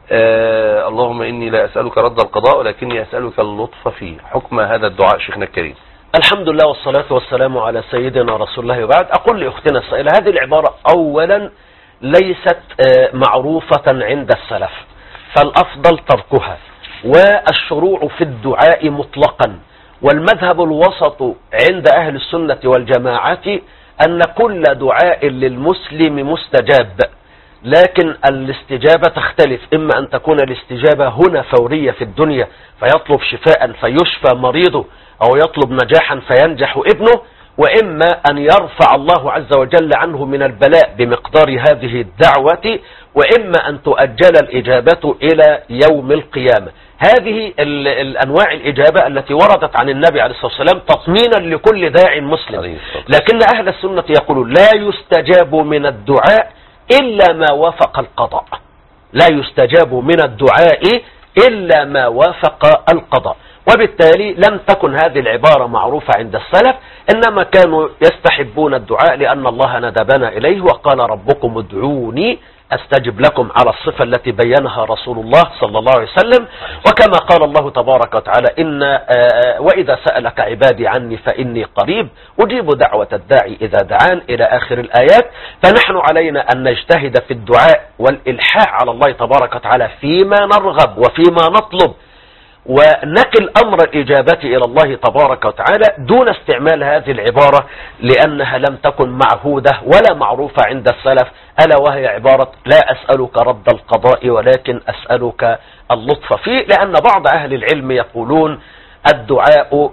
اللهم اني لا اسالك رد القضاء ولكني اسالك اللطف فيه. حكم هذا الدعاء شيخنا الكريم؟ الحمد لله والصلاه والسلام على سيدنا رسول الله. وبعد اقول لاختنا السائله، هذه العباره اولا ليست معروفه عند السلف، فالافضل تركها والشروع في الدعاء مطلقا. والمذهب الوسط عند أهل السنة والجماعة أن كل دعاء للمسلم مستجاب، لكن الاستجابة تختلف. إما أن تكون الاستجابة هنا فورية في الدنيا فيطلب شفاء فيشفى مريضه، أو يطلب نجاحا فينجح ابنه، وإما أن يرفع الله عز وجل عنه من البلاء بمقدار هذه الدعوة، وإما أن تؤجل الإجابة إلى يوم القيامة. هذه الأنواع الإجابة التي وردت عن النبي عليه الصلاة والسلام تطمينا لكل داع مسلم. لكن أهل السنة يقولون لا يستجاب من الدعاء إلا ما وافق القضاء، لا يستجاب من الدعاء إلا ما وافق القضاء. وبالتالي لم تكن هذه العبارة معروفة عند السلف، إنما كانوا يستحبون الدعاء لأن الله ندبنا إليه وقال ربكم ادعوني أستجب لكم على الصفة التي بينها رسول الله صلى الله عليه وسلم. وكما قال الله تبارك وتعالى وإذا سألك عبادي عني فإني قريب أجيب دعوة الداعي إذا دعان إلى آخر الآيات. فنحن علينا أن نجتهد في الدعاء والإلحاح على الله تبارك وتعالى فيما نرغب وفيما نطلب، ونقل أمر الإجابة إلى الله تبارك وتعالى دون استعمال هذه العبارة لأنها لم تكن معهودة ولا معروفة عند السلف، ألا وهي عبارة لا أسألك رد القضاء ولكن أسألك اللطف فيه. لأن بعض أهل العلم يقولون الدعاء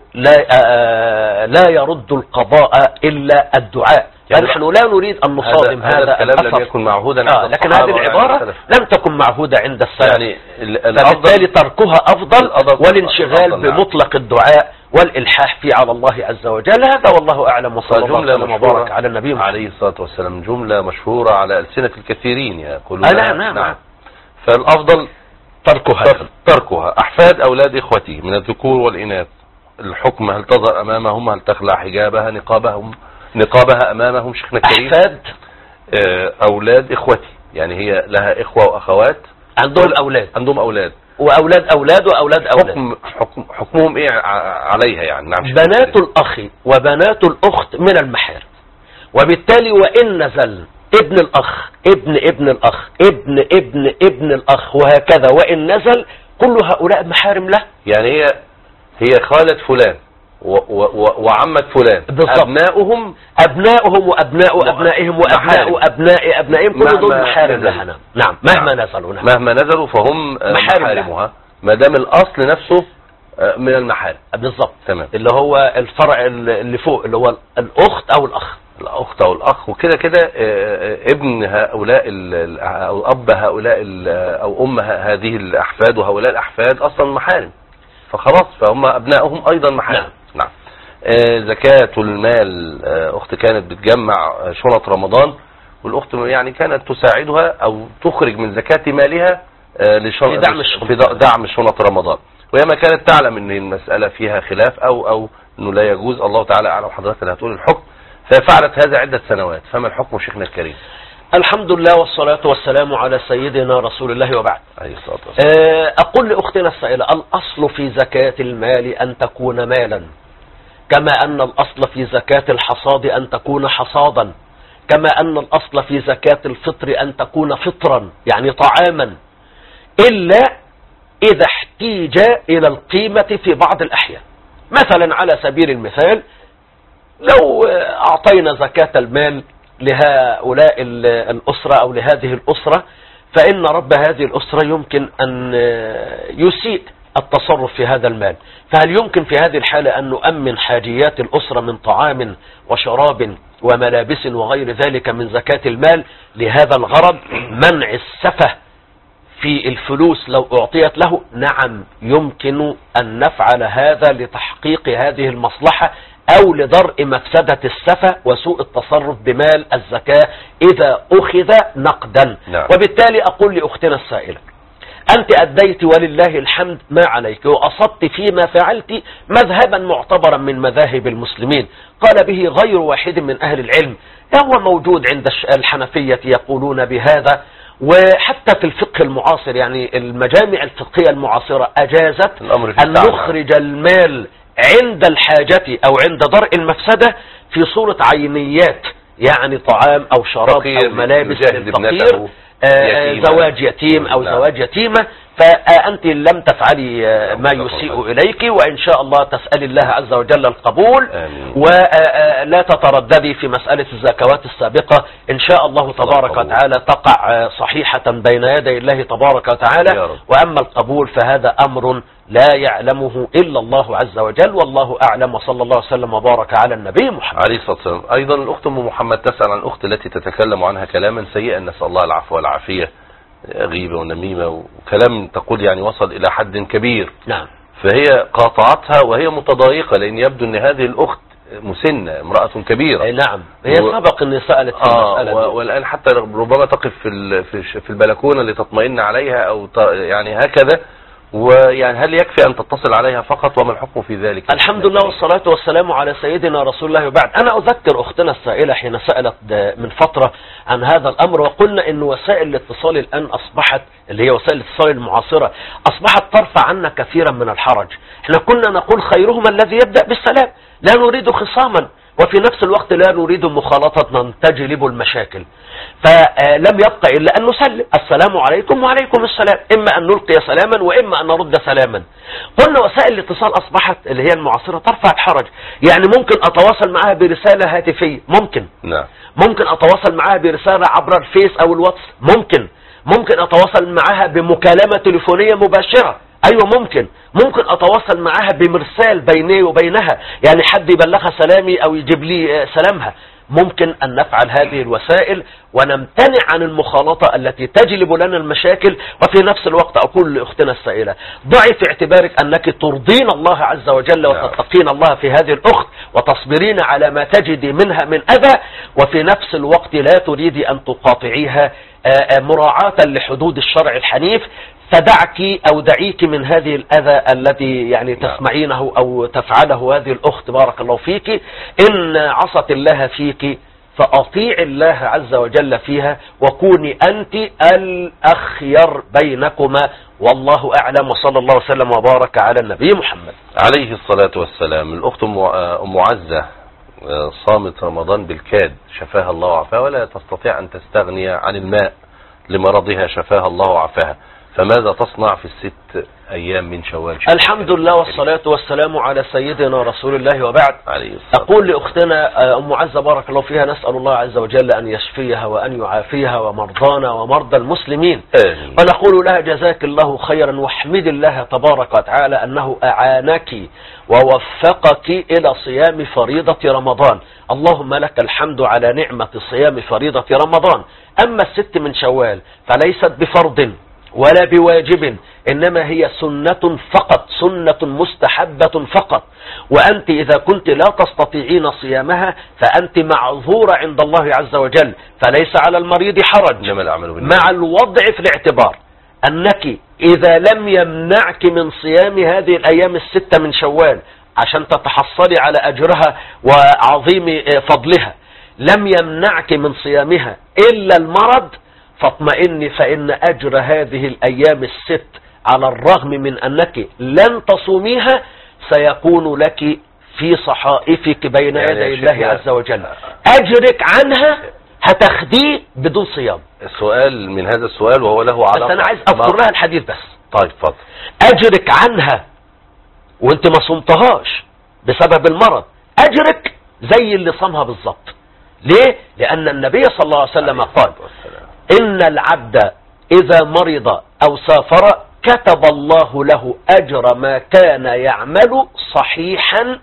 لا يرد القضاء إلا الدعاء، نحن لا نريد أن نصادم هذا الكلام لم يكن معهودا عند لكن هذه العبارة لم تكن معهودة عند السلف، يعني فبالتالي تركها أفضل والانشغال بمطلق الدعاء والإلحاح فيه على الله عز وجل. هذا والله أعلم، وصلى الله وسلم وبارك على النبي عليه الصلاة والسلام. جملة مشهورة على ألسنة الكثيرين يقولون نعم. فالأفضل تركها. أحفاد أولاد إخوتي من الذكور والإناث، الحكم هل تظهر أمامهم، هل تخلع حجابها نقابها أمامهم؟ شيخنا الكريم أحفاد أولاد إخوتي، يعني هي لها إخوة وأخوات عندهم أولاد وأولاد وأولاد أولاد. حكمهم إيه عليها يعني؟ نعم. بنات الأخ وبنات الأخت من المحارم، وبالتالي وإن نزل ابن الأخ ابن الأخ ابن الأخ وهكذا، وإن نزل كل هؤلاء محارم له. يعني هي خالة فلان وعمة فلان، أبناؤهم وأبناء أبنائهم وأبناء أبناء أبنائهم كل دول محارم لها. نعم مهما نزلوا فهم محارمها ما دام الأصل نفسه من المحارم. بالضبط، تمام. اللي هو الفرع اللي فوق اللي هو الأخت أو الأخ وكده كده ابن هؤلاء أو أب هؤلاء أو أم هذه الأحفاد وهؤلاء الأحفاد أصلا محارم، فخلاص فهم أبنائهم أيضا محارم. نعم. زكاة المال، أخت كانت بتجمع شنط رمضان، والأخت يعني كانت تساعدها أو تخرج من زكاة مالها في دعم شنط رمضان، وهي ما كانت تعلم أن المسألة فيها خلاف أو أنه لا يجوز، الله تعالى أعلم، حضرتك اللي هتقول الحكم، ففعلت هذا عدة سنوات، فما الحكم شيخنا الكريم؟ الحمد لله والصلاة والسلام على سيدنا رسول الله وبعد. أقول لأختنا السائلة الأصل في زكاة المال أن تكون مالا، كما أن الأصل في زكاة الحصاد أن تكون حصادا، كما أن الأصل في زكاة الفطر أن تكون فطرا يعني طعاما، إلا إذا احتيج إلى القيمة في بعض الأحيان. مثلا على سبيل المثال لو أعطينا زكاة المال لهؤلاء الأسرة أو لهذه الأسرة، فإن رب هذه الأسرة يمكن أن يسيء التصرف في هذا المال، فهل يمكن في هذه الحالة أن نؤمن حاجيات الأسرة من طعام وشراب وملابس وغير ذلك من زكاة المال لهذا الغرض منع السفه في الفلوس لو أعطيت له؟ نعم يمكن أن نفعل هذا لتحقيق هذه المصلحة أو لدرء مفسدة السفة وسوء التصرف بمال الزكاة إذا أخذ نقدا. نعم. وبالتالي أقول لأختنا السائلة أنت أديت ولله الحمد ما عليك وأصبت فيما فعلت مذهبا معتبرا من مذاهب المسلمين قال به غير واحد من أهل العلم، هو موجود عند الحنفية يقولون بهذا، وحتى في الفقه المعاصر يعني المجامع الفقهية المعاصرة أجازت أن نخرج المال عند الحاجة أو عند درء المفسدة في صورة عينيات، يعني طعام أو شراب أو ملابس للفقير، زواج يتيم أو زواج يتيمة، فأنت لم تفعلي ما يسيء إليك، وإن شاء الله تسأل الله عز وجل القبول، ولا تترددي في مسألة الزكوات السابقة. إن شاء الله تبارك وتعالى تقع صحيحة بين يدي الله تبارك وتعالى. وأما القبول فهذا أمر لا يعلمه إلا الله عز وجل، والله أعلم، وصلى الله وسلم وبارك على النبي محمد عليه الصلاة والسلام. أيضا الأخت أم محمد تسأل عن الأخت التي تتكلم عنها كلاما سيئا، نسأل الله العفو والعافية، غيبة ونميمة وكلام تقول يعني وصل إلى حد كبير. نعم. فهي قاطعتها وهي متضايقة، لأن يبدو أن هذه الأخت مسنة، امرأة كبيرة. نعم، هي سبق أن سألت في المسألة دي. والآن حتى ربما تقف في البلكونة لتطمئن عليها أو يعني هكذا. ويعني هل يكفي أن تتصل عليها فقط، وما الحكم في ذلك؟ الحمد لله والصلاة والسلام على سيدنا رسول الله. وبعد، أنا أذكر أختنا السائلة حين سألت من فترة عن هذا الأمر، وقلنا أن وسائل الاتصال الآن أصبحت، اللي هي وسائل الاتصال المعاصرة، أصبحت ترفع عنا كثيرا من الحرج. احنا كنا نقول خيرهم الذي يبدأ بالسلام، لا نريد خصاما، وفي نفس الوقت لا نريد مخالطة تجلب المشاكل. فلم يبقى إلا أن نسلم السلام عليكم وعليكم السلام، إما أن نلقي سلاما وإما أن نرد سلاما. قلنا وسائل الاتصال أصبحت اللي هي المعاصرة ترفع الحرج. يعني ممكن أتواصل معها برسالة هاتفية، ممكن أتواصل معها برسالة عبر الفيس أو الواتس، ممكن أتواصل معها بمكالمة تليفونية مباشرة، أيوة ممكن أتواصل معها بمرسال بيني وبينها، يعني حد يبلغها سلامي أو يجيب لي سلامها. ممكن أن نفعل هذه الوسائل ونمتنع عن المخالطة التي تجلب لنا المشاكل. وفي نفس الوقت أقول لأختنا السائلة، ضعي في اعتبارك أنك ترضين الله عز وجل وتتقين الله في هذه الأخت، وتصبرين على ما تجدي منها من أذى، وفي نفس الوقت لا تريدي أن تقاطعيها مراعاة لحدود الشرع الحنيف. فدعك أو دعيك من هذه الأذى التي يعني تسمعينه أو تفعله هذه الأخت، بارك الله فيك. إن عصت الله فيك فأطيع الله عز وجل فيها، وكوني أنت الأخير بينكما، والله أعلم، وصلى الله وسلم وبارك على النبي محمد عليه الصلاة والسلام. الأخت أم عزة صامت رمضان بالكاد، شفاها الله وعافاها، ولا تستطيع أن تستغني عن الماء لمرضها، شفاها الله وعافاها، فماذا تصنع في الست أيام من شوال؟ الحمد لله والصلاة والسلام على سيدنا رسول الله. وبعد، أقول لأختنا أم عزة بارك الله فيها، نسأل الله عز وجل أن يشفيها وأن يعافيها ومرضانا ومرضى المسلمين، ونقول لها جزاك الله خيرا، واحمد الله تبارك وتعالى أنه أعانك ووفقك إلى صيام فريضة رمضان. اللهم لك الحمد على نعمة صيام فريضة رمضان. أما الست من شوال فليست بفرض ولا بواجب، إنما هي سنة فقط، سنة مستحبة فقط. وأنت إذا كنت لا تستطيعين صيامها فأنت معذورة عند الله عز وجل، فليس على المريض حرج، مع الوضع في الاعتبار أنك إذا لم يمنعك من صيام هذه الأيام الستة من شوال عشان تتحصلي على أجرها وعظيم فضلها، لم يمنعك من صيامها إلا المرض، فاطمئني، فإن أجر هذه الأيام الست على الرغم من أنك لن تصوميها سيكون لك في صحائفك بين يدي الله عز وجل. أجرك عنها هتاخديه بدون صيام. السؤال من هذا السؤال وهو له علاقة، بس أنا عايز أذكر لها الحديث بس. طيب اتفضل. أجرك عنها وانت ما صمتهاش بسبب المرض، أجرك زي اللي صامها بالظبط. ليه؟ لأن النبي صلى الله عليه وسلم قال: إن العبد إذا مرض أو سافر كتب الله له أجر ما كان يعمل صحيحا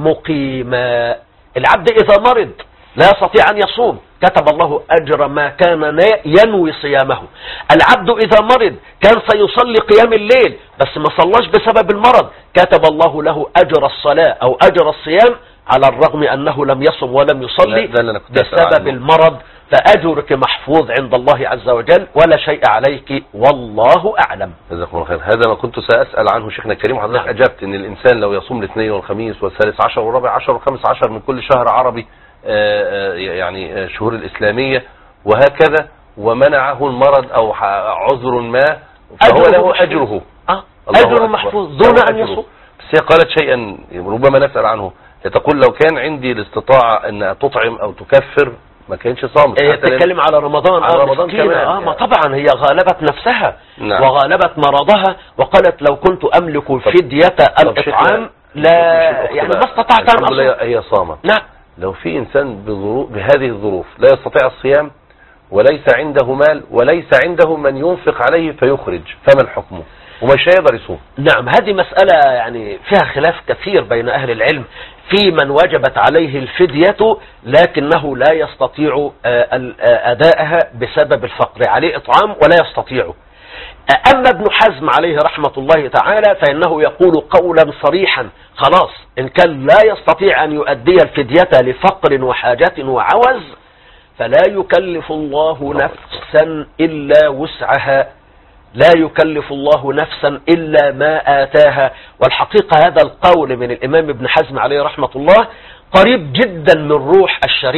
مقيما. العبد إذا مرض لا يستطيع أن يصوم، كتب الله أجر ما كان ينوي صيامه. العبد إذا مرض كان سيصلي قيام الليل بس ما صلاش بسبب المرض، كتب الله له أجر الصلاة أو أجر الصيام على الرغم أنه لم يصم ولم يصلي بسبب المرض. فأجرك محفوظ عند الله عز وجل ولا شيء عليك، والله أعلم. جزاكم الله خير. هذا ما كنت سأسأل عنه شيخنا الكريم، حضرتك أجبت إن الإنسان لو يصوم الاثنين والخميس والثالث عشر والرابع عشر والخامس عشر من كل شهر عربي، يعني شهور الإسلامية وهكذا، ومنعه المرض أو عذر ما، فهو له أجره. أجره محفوظ دون أن يصوم. بس هي قالت شيئا ربما نسأل عنه، تقول: لو كان عندي الاستطاعة أن تطعم أو تكفر ما كانش صامت. هي بتتكلم على رمضان. على رمضان كمان ما طبعا هي غالبت نفسها. نعم. وغالبت مرضها وقالت لو كنت املك فدية الاطعام لا يعني ما استطعت ان اصوم. هي صامت. نعم. لو في انسان بهذه الظروف لا يستطيع الصيام وليس عنده مال وليس عنده من ينفق عليه فيخرج، فما الحكم؟ ومش هيقدر يصوم. نعم، هذه مسألة يعني فيها خلاف كثير بين أهل العلم في من وجبت عليه الفدية لكنه لا يستطيع أداءها بسبب الفقر، عليه إطعام ولا يستطيعه. أما ابن حزم عليه رحمة الله تعالى فإنه يقول قولا صريحا خلاص إن كان لا يستطيع أن يؤدي الفدية لفقر وحاجة وعوز فلا يكلف الله نفسا إلا وسعها، لا يكلف الله نفسا إلا ما آتاها. والحقيقة هذا القول من الإمام ابن حزم عليه رحمة الله قريب جدا من روح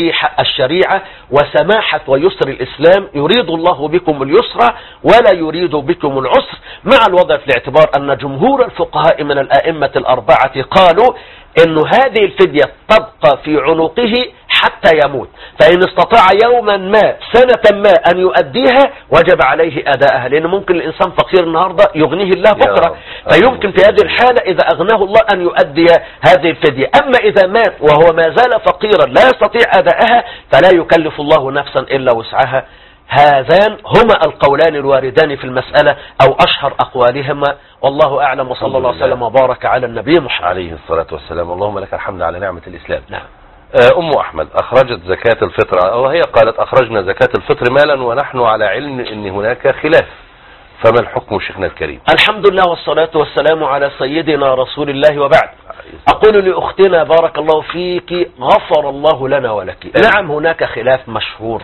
الشريعة وسماحة ويسر الإسلام، يريد الله بكم اليسر ولا يريد بكم العسر، مع الوضع في الاعتبار أن جمهور الفقهاء من الآئمة الأربعة قالوا إن هذه الفدية تبقى في عنقه حتى يموت، فإن استطاع يوما ما سنة ما أن يؤديها وجب عليه أداءها، لأن ممكن الإنسان فقير النهاردة يغنيه الله بكرة، فيمكن في هذه الحالة إذا أغناه الله أن يؤدي هذه الفدية. أما إذا مات وهو ما زال فقيرا لا يستطيع أداءها فلا يكلف الله نفسا إلا وسعها. هذان هما القولان الواردان في المسألة أو أشهر أقوالهما، والله أعلم، وصلى الله وسلم وبارك على النبي محمد عليه الصلاة والسلام. اللهم لك الحمد على نعمة الإسلام. نعم. أم أحمد أخرجت زكاة الفطر، أو هي قالت أخرجنا زكاة الفطر مالا ونحن على علم أن هناك خلاف، فما الحكم شيخنا الكريم؟ الحمد لله والصلاة والسلام على سيدنا رسول الله وبعد. أقول لأختنا بارك الله فيك غفر الله لنا ولك. نعم هناك خلاف مشهور،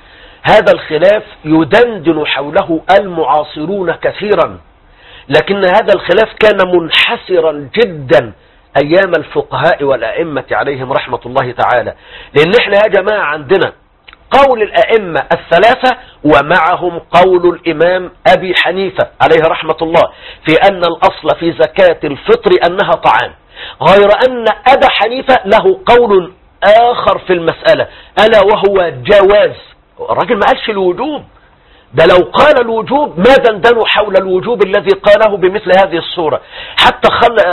هذا الخلاف يدندن حوله المعاصرون كثيرا، لكن هذا الخلاف كان منحسرا جدا أيام الفقهاء والأئمة عليهم رحمة الله تعالى، لأن احنا يا جماعة عندنا قول الأئمة الثلاثة ومعهم قول الإمام أبي حنيفة عليه رحمة الله في أن الأصل في زكاة الفطر أنها طعام، غير أن أبا حنيفة له قول آخر في المسألة ألا وهو جواز. الراجل ما قالش الوجوب، ده لو قال الوجوب ما دندنوا حول الوجوب الذي قاله بمثل هذه الصورة، حتى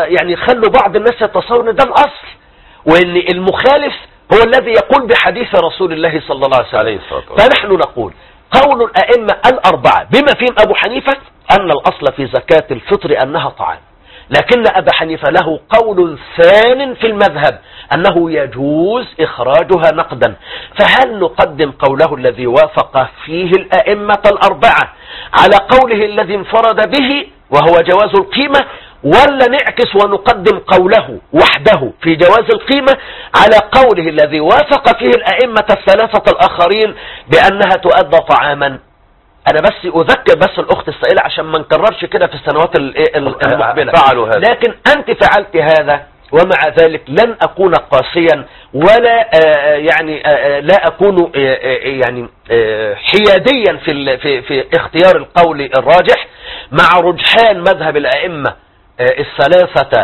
خلوا بعض الناس يتصور ان ده الأصل، وان المخالف هو الذي يقول بحديث رسول الله صلى الله عليه وسلم. فنحن نقول قول الأئمة الأربعة بما فيهم أبو حنيفة أن الأصل في زكاة الفطر أنها طعام، لكن أبا حنيفة له قول ثان في المذهب أنه يجوز إخراجها نقدا. فهل نقدم قوله الذي وافق فيه الأئمة الأربعة على قوله الذي انفرد به وهو جواز القيمة، ولا نعكس ونقدم قوله وحده في جواز القيمة على قوله الذي وافق فيه الأئمة الثلاثة الآخرين بأنها تؤدى طعاما؟ أنا بس أذكر بس الأخت السائلة عشان ما نكررش كده في السنوات المقبلة، لكن أنت فعلت هذا ومع ذلك لن أكون قاسيا ولا لا أكون يعني حياديا في اختيار القول الراجح مع رجحان مذهب الأئمة الثلاثة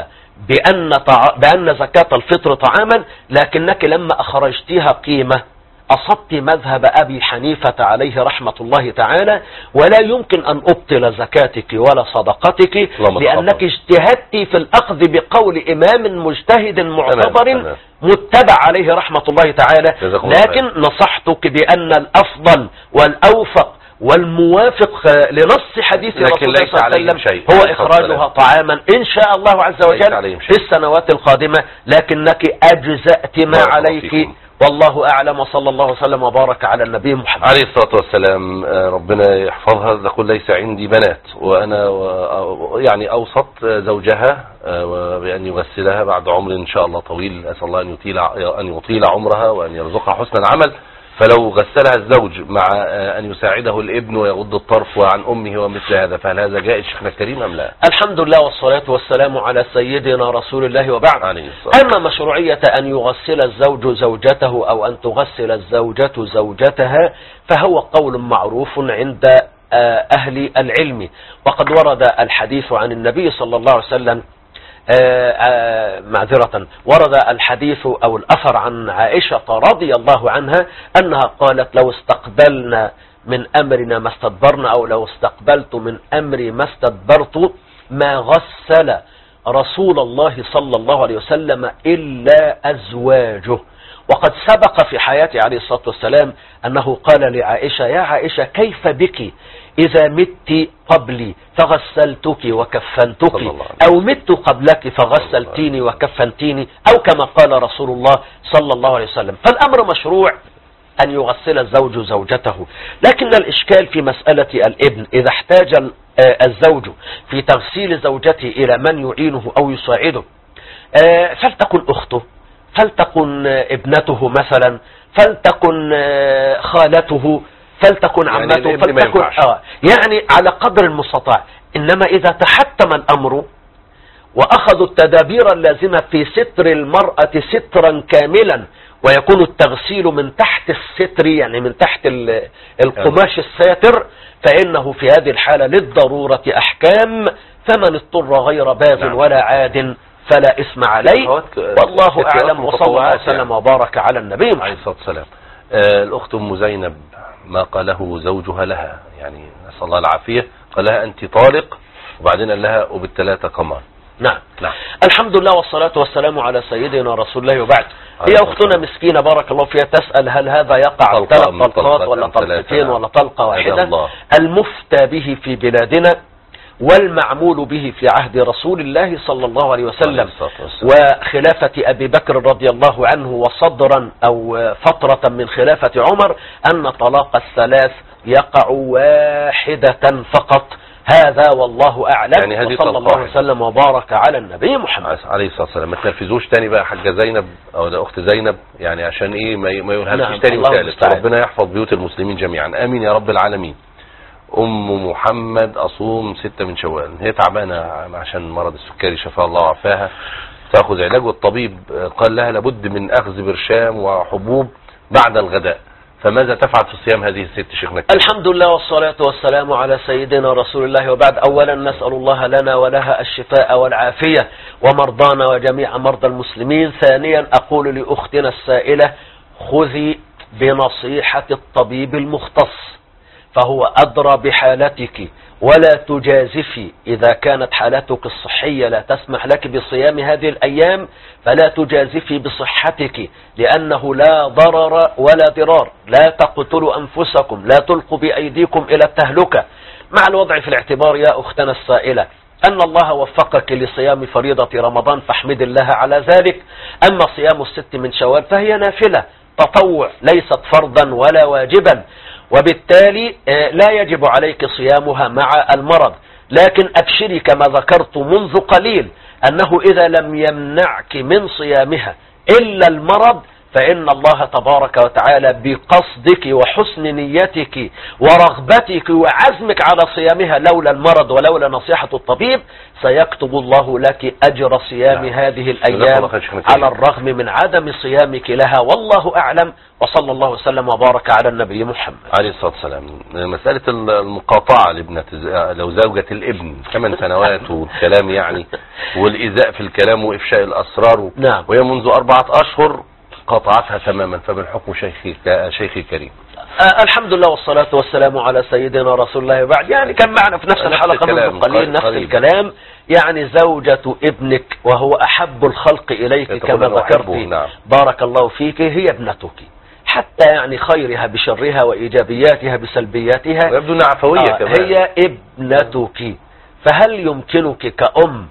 بأن زكاة الفطر طعاما، لكنك لما أخرجتها قيمة أصبت مذهب أبي حنيفة عليه رحمة الله تعالى، ولا يمكن أن أبطل زكاتك ولا صدقتك لأنك اجتهدت في الأخذ بقول إمام مجتهد معتبر متبع عليه رحمة الله تعالى، لكن نصحتك بأن الأفضل والأوفق والموافق لنص حديث رسول الله صلى الله عليه وسلم هو إخراجها طعاما إن شاء الله عز وجل في السنوات القادمة، لكنك أجزأت ما عليك، والله أعلم، وصلى الله وسلم وبارك على النبي محمد عليه الصلاة والسلام. ربنا يحفظها. تقول ليس عندي بنات وأنا يعني أوسط زوجها بأن يغسلها بعد عمر إن شاء الله طويل، أسأل الله أن يطيل عمرها وأن يرزقها حسن العمل، فلو غسلها الزوج مع أن يساعده الابن ويغض الطرف عن أمه ومثل هذا، فهل هذا جائز شيخنا الكريم أم لا؟ الحمد لله والصلاة والسلام على سيدنا رسول الله وبعد. أما مشروعية أن يغسل الزوج زوجته أو أن تغسل الزوجة زوجتها فهو قول معروف عند أهل العلم، وقد ورد الحديث عن النبي صلى الله عليه وسلم معذرة، ورد الحديث أو الأثر عن عائشة رضي الله عنها أنها قالت لو استقبلنا من أمرنا ما استدبرنا، أو لو استقبلت من أمري ما استدبرت ما غسل رسول الله صلى الله عليه وسلم إلا أزواجه. وقد سبق في حياة عليه الصلاة والسلام أنه قال لعائشة: يا عائشة كيف بك إذا مت قبلي فغسلتك وكفنتك، أو مت قبلك فغسلتيني وكفنتيني، أو كما قال رسول الله صلى الله عليه وسلم. فالأمر مشروع أن يغسل الزوج زوجته، لكن الإشكال في مسألة الابن إذا احتاج الزوج في تغسيل زوجته إلى من يعينه أو يساعده، فلتكن أخته، فلتكن ابنته مثلا، فلتكن خالته، فلتكن عمته، يعني فلتكن يعني على قدر المستطاع. إنما إذا تحتم الأمر وأخذوا التدابير اللازمة في ستر المرأة سترا كاملا، ويكون التغسيل من تحت الستر يعني من تحت القماش الساتر، فإنه في هذه الحالة للضرورة أحكام، فمن اضطر غير باغ ولا عاد فلا اسم عليه، والله أعلم. وصلى الله وسلم وبارك على النبي عليه الصلاة والسلام. الأخت أم زينب ما قاله زوجها لها، يعني نسأل الله العافية، قال لها أنت طالق، وبعدين قال لها وبالثلاثة قمر. نعم. الحمد لله والصلاة والسلام على سيدنا رسول الله، وبعد. هي أختنا مسكينة بارك الله فيها تسأل هل هذا يقع 3 طلقات ولا طلقتين ولا طلقة واحدة؟ المفتى به في بلادنا والمعمول به في عهد رسول الله صلى الله عليه وسلم وخلافة أبي بكر رضي الله عنه، وصدرا أو فترة من خلافة عمر، أن طلاق الثلاث يقع واحدة فقط. هذا والله أعلم. يعني وصلى الله وسلم وبارك على النبي محمد عليه الصلاة والسلام. ما تنرفزوش تاني بقى حاجة زينب أو ده أخت زينب، يعني عشان إيه ما يقولهاش تاني وثالث. ربنا يحفظ بيوت المسلمين جميعا، آمين يا رب العالمين. أم محمد أصوم 6 من شوال، هي تعبانة عشان مرض السكري شفاها الله وعافاها، تأخذ علاج، والطبيب قال لها لابد من أخذ برشام وحبوب بعد الغداء، فماذا تفعل في صيام هذه الست شيخنا؟ الحمد لله والصلاة والسلام على سيدنا رسول الله، وبعد. أولا نسأل الله لنا ولها الشفاء والعافية ومرضانا وجميع مرضى المسلمين. ثانيا أقول لأختنا السائلة: خذي بنصيحة الطبيب المختص، فهو أدرى بحالتك، ولا تجازفي. إذا كانت حالتك الصحية لا تسمح لك بصيام هذه الأيام فلا تجازفي بصحتك، لأنه لا ضرر ولا ضرار. لا تقتلوا أنفسكم، لا تلقوا بأيديكم إلى التهلكة، مع الوضع في الاعتبار يا أختنا السائلة أن الله وفقك لصيام فريضة رمضان، فاحمد الله على ذلك. أما صيام 6 من شوال فهي نافلة تطوع، ليست فرضا ولا واجبا، وبالتالي لا يجب عليك صيامها مع المرض. لكن أبشري كما ذكرت منذ قليل أنه إذا لم يمنعك من صيامها إلا المرض، فإن الله تبارك وتعالى بقصدك وحسن نيتك ورغبتك وعزمك على صيامها لولا المرض ولولا نصيحة الطبيب سيكتب الله لك أجر صيام هذه الأيام على الرغم من عدم صيامك لها، والله أعلم. وصلى الله وسلم وبارك على النبي محمد عليه الصلاة والسلام. مسألة المقاطعة لابنة لو زوجة الابن 8 سنوات والكلام يعني والإيذاء في الكلام وإفشاء الأسرار، نعم. وهي منذ 4 أشهر قطعتها تماما، فبالحكم شيخي كريم. الحمد لله والصلاة والسلام على سيدنا رسول الله، بعد. يعني كان معنا في نفس الحلقة منذ قليل نفس الكلام، يعني زوجة ابنك وهو أحب الخلق إليك كما ذكرت، نعم. بارك الله فيك، هي ابنتك، حتى يعني خيرها بشرها وإيجابياتها بسلبياتها، ويبدو أنها عفوية كمان. هي ابنتك، فهل يمكنك كأم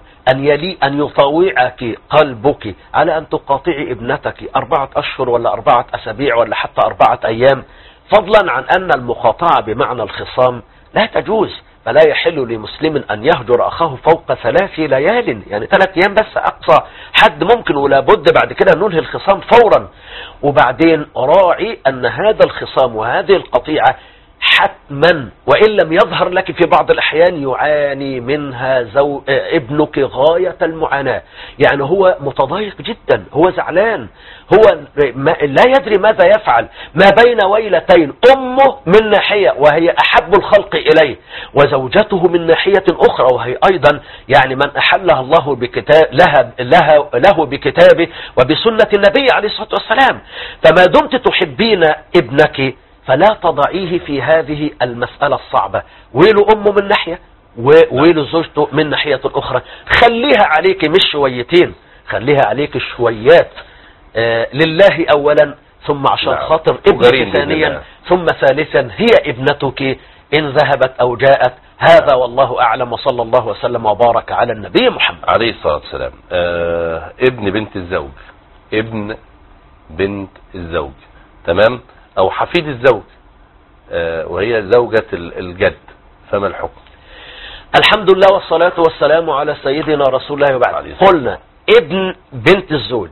أن يطاوعك قلبك على أن تقاطعي ابنتك 4 أشهر ولا 4 أسابيع ولا حتى 4 أيام، فضلا عن أن المقاطعة بمعنى الخصام لا تجوز، فلا يحل لمسلم أن يهجر أخاه فوق 3 ليال، يعني 3 أيام بس أقصى حد ممكن، ولا بد بعد كده ننهي الخصام فورا. وبعدين راعي أن هذا الخصام وهذه القطيعة حتما، وإن لم يظهر لك في بعض الأحيان يعاني منها ابنك غاية المعاناة. يعني هو متضايق جدا، هو زعلان، هو لا يدري ماذا يفعل، ما بين ويلتين، أمه من ناحية وهي أحب الخلق إليه، وزوجته من ناحية أخرى وهي أيضا يعني من أحلها الله له بكتابه وبسنة النبي عليه الصلاة والسلام. فما دمت تحبين ابنك فلا تضعيه في هذه المسألة الصعبة، ويله أمه من ناحية ويله زوجته من ناحية أخرى. خليها عليك مش شويتين، خليها عليك شويات لله أولا، ثم عشان خاطر ابنك ثانيا، ثم ثالثا هي ابنتك إن ذهبت أو جاءت. هذا والله أعلم، وصلى الله وسلم وبارك على النبي محمد عليه الصلاة والسلام. ابن بنت الزوج، ابن بنت الزوج، تمام، او حفيد الزوج، وهي زوجة الجد، فما الحكم؟ الحمد لله والصلاة والسلام على سيدنا رسول الله وبعد. قلنا ابن بنت الزوج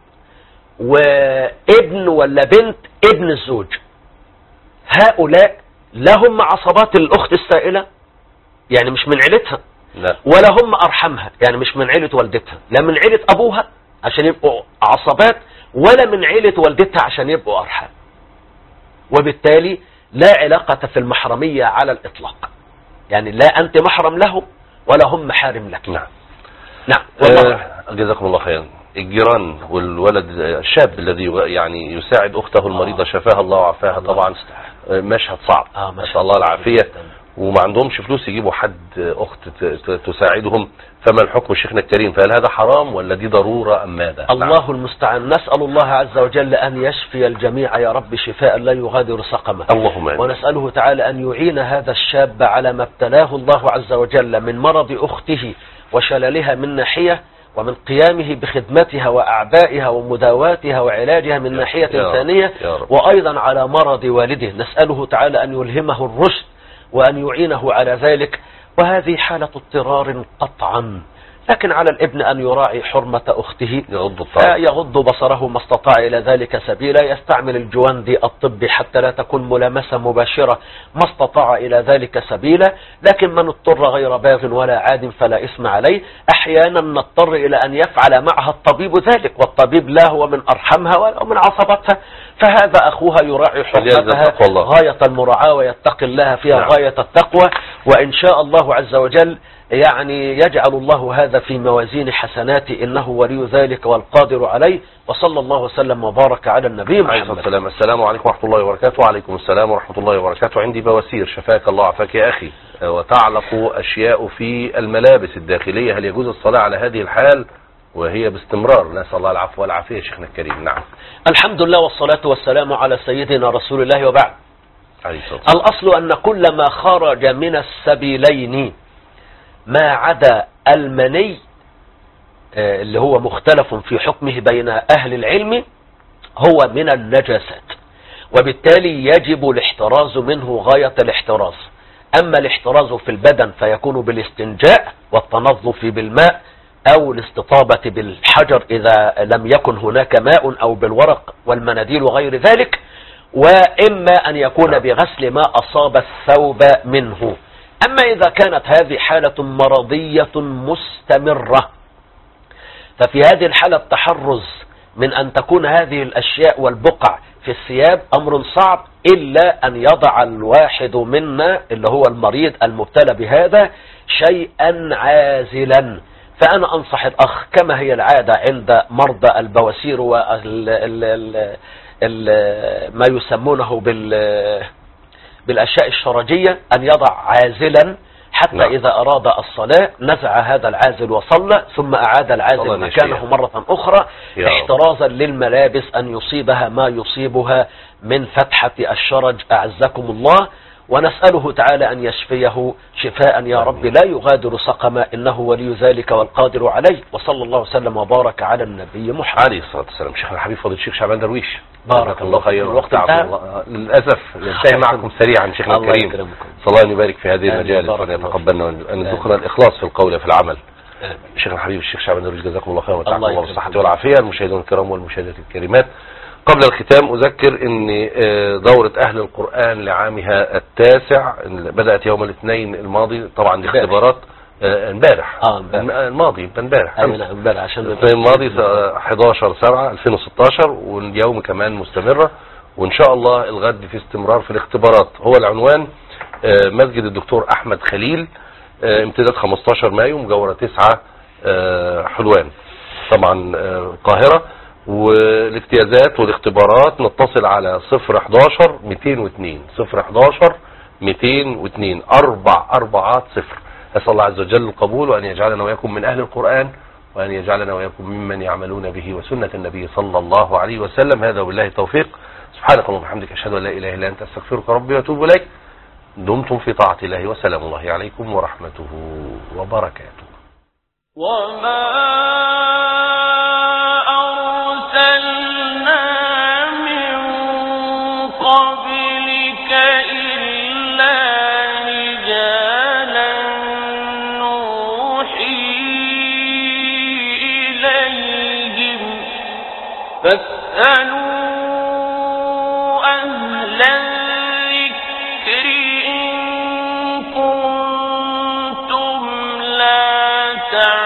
وابن ولا بنت ابن الزوج، هؤلاء لهم عصبات الأخت السائلة، يعني مش من عيلتها، لا، ولا هم أرحمها، يعني مش من عيلة والدتها، لا من عيلة أبوها عشان يبقوا عصبات، ولا من عيلة والدتها عشان يبقوا أرحام. وبالتالي لا علاقة في المحرمية على الإطلاق، يعني لا أنت محرم لهم ولا هم محارم لك. نعم نعم. جزاكم الله خيرا. الجيران والولد الشاب الذي يعني يساعد أخته المريضة شفاها الله وعافاها، طبعا مشهد صعب، ما شاء الله العافية، وما عندهمش فلوس يجيبوا حد أخت تساعدهم، فما الحكم شيخنا الكريم؟ فهل هذا حرام ولا دي ضرورة أم ماذا؟ الله المستعان. نسأل الله عز وجل أن يشفي الجميع يا رب شفاء لا يغادر سقما، اللهم آمين. ونسأله تعالى أن يعين هذا الشاب على ما ابتلاه الله عز وجل من مرض أخته وشللها من ناحية، ومن قيامه بخدمتها وأعبائها ومداواتها وعلاجها من ناحية ثانية، وأيضا على مرض والده. نسأله تعالى أن يلهمه الرشد وأن يعينه على ذلك. وهذه حالة اضطرار قطعا، لكن على الابن أن يراعي حرمة أخته، يغض بصره ما استطاع إلى ذلك سبيلا، يستعمل الجواندي الطبي حتى لا تكون ملامسة مباشرة ما استطاع إلى ذلك سبيلا. لكن من اضطر غير باغ ولا عاد فلا إثم عليه. أحيانا نضطر إلى أن يفعل معها الطبيب ذلك، والطبيب لا هو من أرحمها ولا من عصبتها، فهذا أخوها يراعي حرمتها غاية المراعاة ويتقي الله فيها غاية التقوى، وإن شاء الله عز وجل يعني يجعل الله هذا في موازين حسناته، إنه ولي ذلك والقادر عليه. وصلى الله وسلم وبارك على النبي محمد. السلام عليكم ورحمة الله وبركاته. وعليكم السلام ورحمة الله وبركاته. عندي بواسير، شفاك الله عافاك يا أخي، وتعلق أشياء في الملابس الداخلية، هل يجوز الصلاة على هذه الحال وهي باستمرار؟ نسأل الله العفو والعافية يا شيخنا الكريم. نعم. الحمد لله والصلاة والسلام على سيدنا رسول الله وبعد. الأصل أن كل ما خرج من السبيلين ما عدا المني اللي هو مختلف في حكمه بين أهل العلم هو من النجاسات، وبالتالي يجب الاحتراز منه غاية الاحتراز. أما الاحتراز في البدن فيكون بالاستنجاء والتنظف بالماء أو الاستطابة بالحجر إذا لم يكن هناك ماء، أو بالورق والمناديل وغير ذلك، وإما أن يكون بغسل ما أصاب الثوب منه. أما إذا كانت هذه حالة مرضية مستمرة ففي هذه الحالة التحرز من أن تكون هذه الأشياء والبقع في الثياب أمر صعب، إلا أن يضع الواحد منا اللي هو المريض المبتلى بهذا شيئا عازلا. فأنا أنصح الأخ كما هي العادة عند مرضى البواسير ما يسمونه بالأشياء الشرجية أن يضع عازلا حتى إذا أراد الصلاة نزع هذا العازل وصلى، ثم أعاد العازل مكانه مرة أخرى، احترازا للملابس أن يصيبها ما يصيبها من فتحة الشرج أعزكم الله. ونسأله تعالى أن يشفيه شفاء يا رب لا يغادر سقما، إنه ولي ذلك والقادر عليه. وصلى الله وسلم وبارك على النبي محمد عليه الصلاة والسلام. شيخنا الحبيب فضيل الشيخ شعبان درويش، بارك الله خير. الوقت للأسف ينتهي معكم سريعا شيخنا الكريم. صلى الله أن يبارك في هذه المجالس وأن يتقبلنا وأن يرزقنا الإخلاص في القول في العمل. شيخنا الحبيب الشيخ شعبان درويش، جزاكم الله خير وتعالى الله بالصحة والعافية. المشاهدين الكرام والمشاهدات الكريمات، قبل الختام أذكر أن دورة أهل القرآن لعامها التاسع بدأت يوم الاثنين الماضي، طبعا الاختبارات امبارح الماضي امبارح عشان الماضي 11/7/2016، واليوم كمان مستمرة، وإن شاء الله الغد في استمرار في الاختبارات. هو العنوان مسجد الدكتور أحمد خليل، امتداد 15 مايو، مجاورة 9 حلوان، طبعا القاهرة. والاجتيازات والاختبارات نتصل على 011-202 011-202 440. أسأل الله عز وجل القبول، وأن يجعلنا وياكم من أهل القرآن، وأن يجعلنا وياكم ممن يعملون به وسنة النبي صلى الله عليه وسلم. هذا وبالله التوفيق. سبحانك اللهم وبحمدك، أشهد أن لا إله إلا أنت، أستغفرك ربي وأتوب إليك. دمتم في طاعة الله، وسلام الله عليكم ورحمته وبركاته. وما أرسلنا من قبلك إلا رجالا نوحي إليهم فاسألوا أهل الذكر إن كنتم لا تعلمون.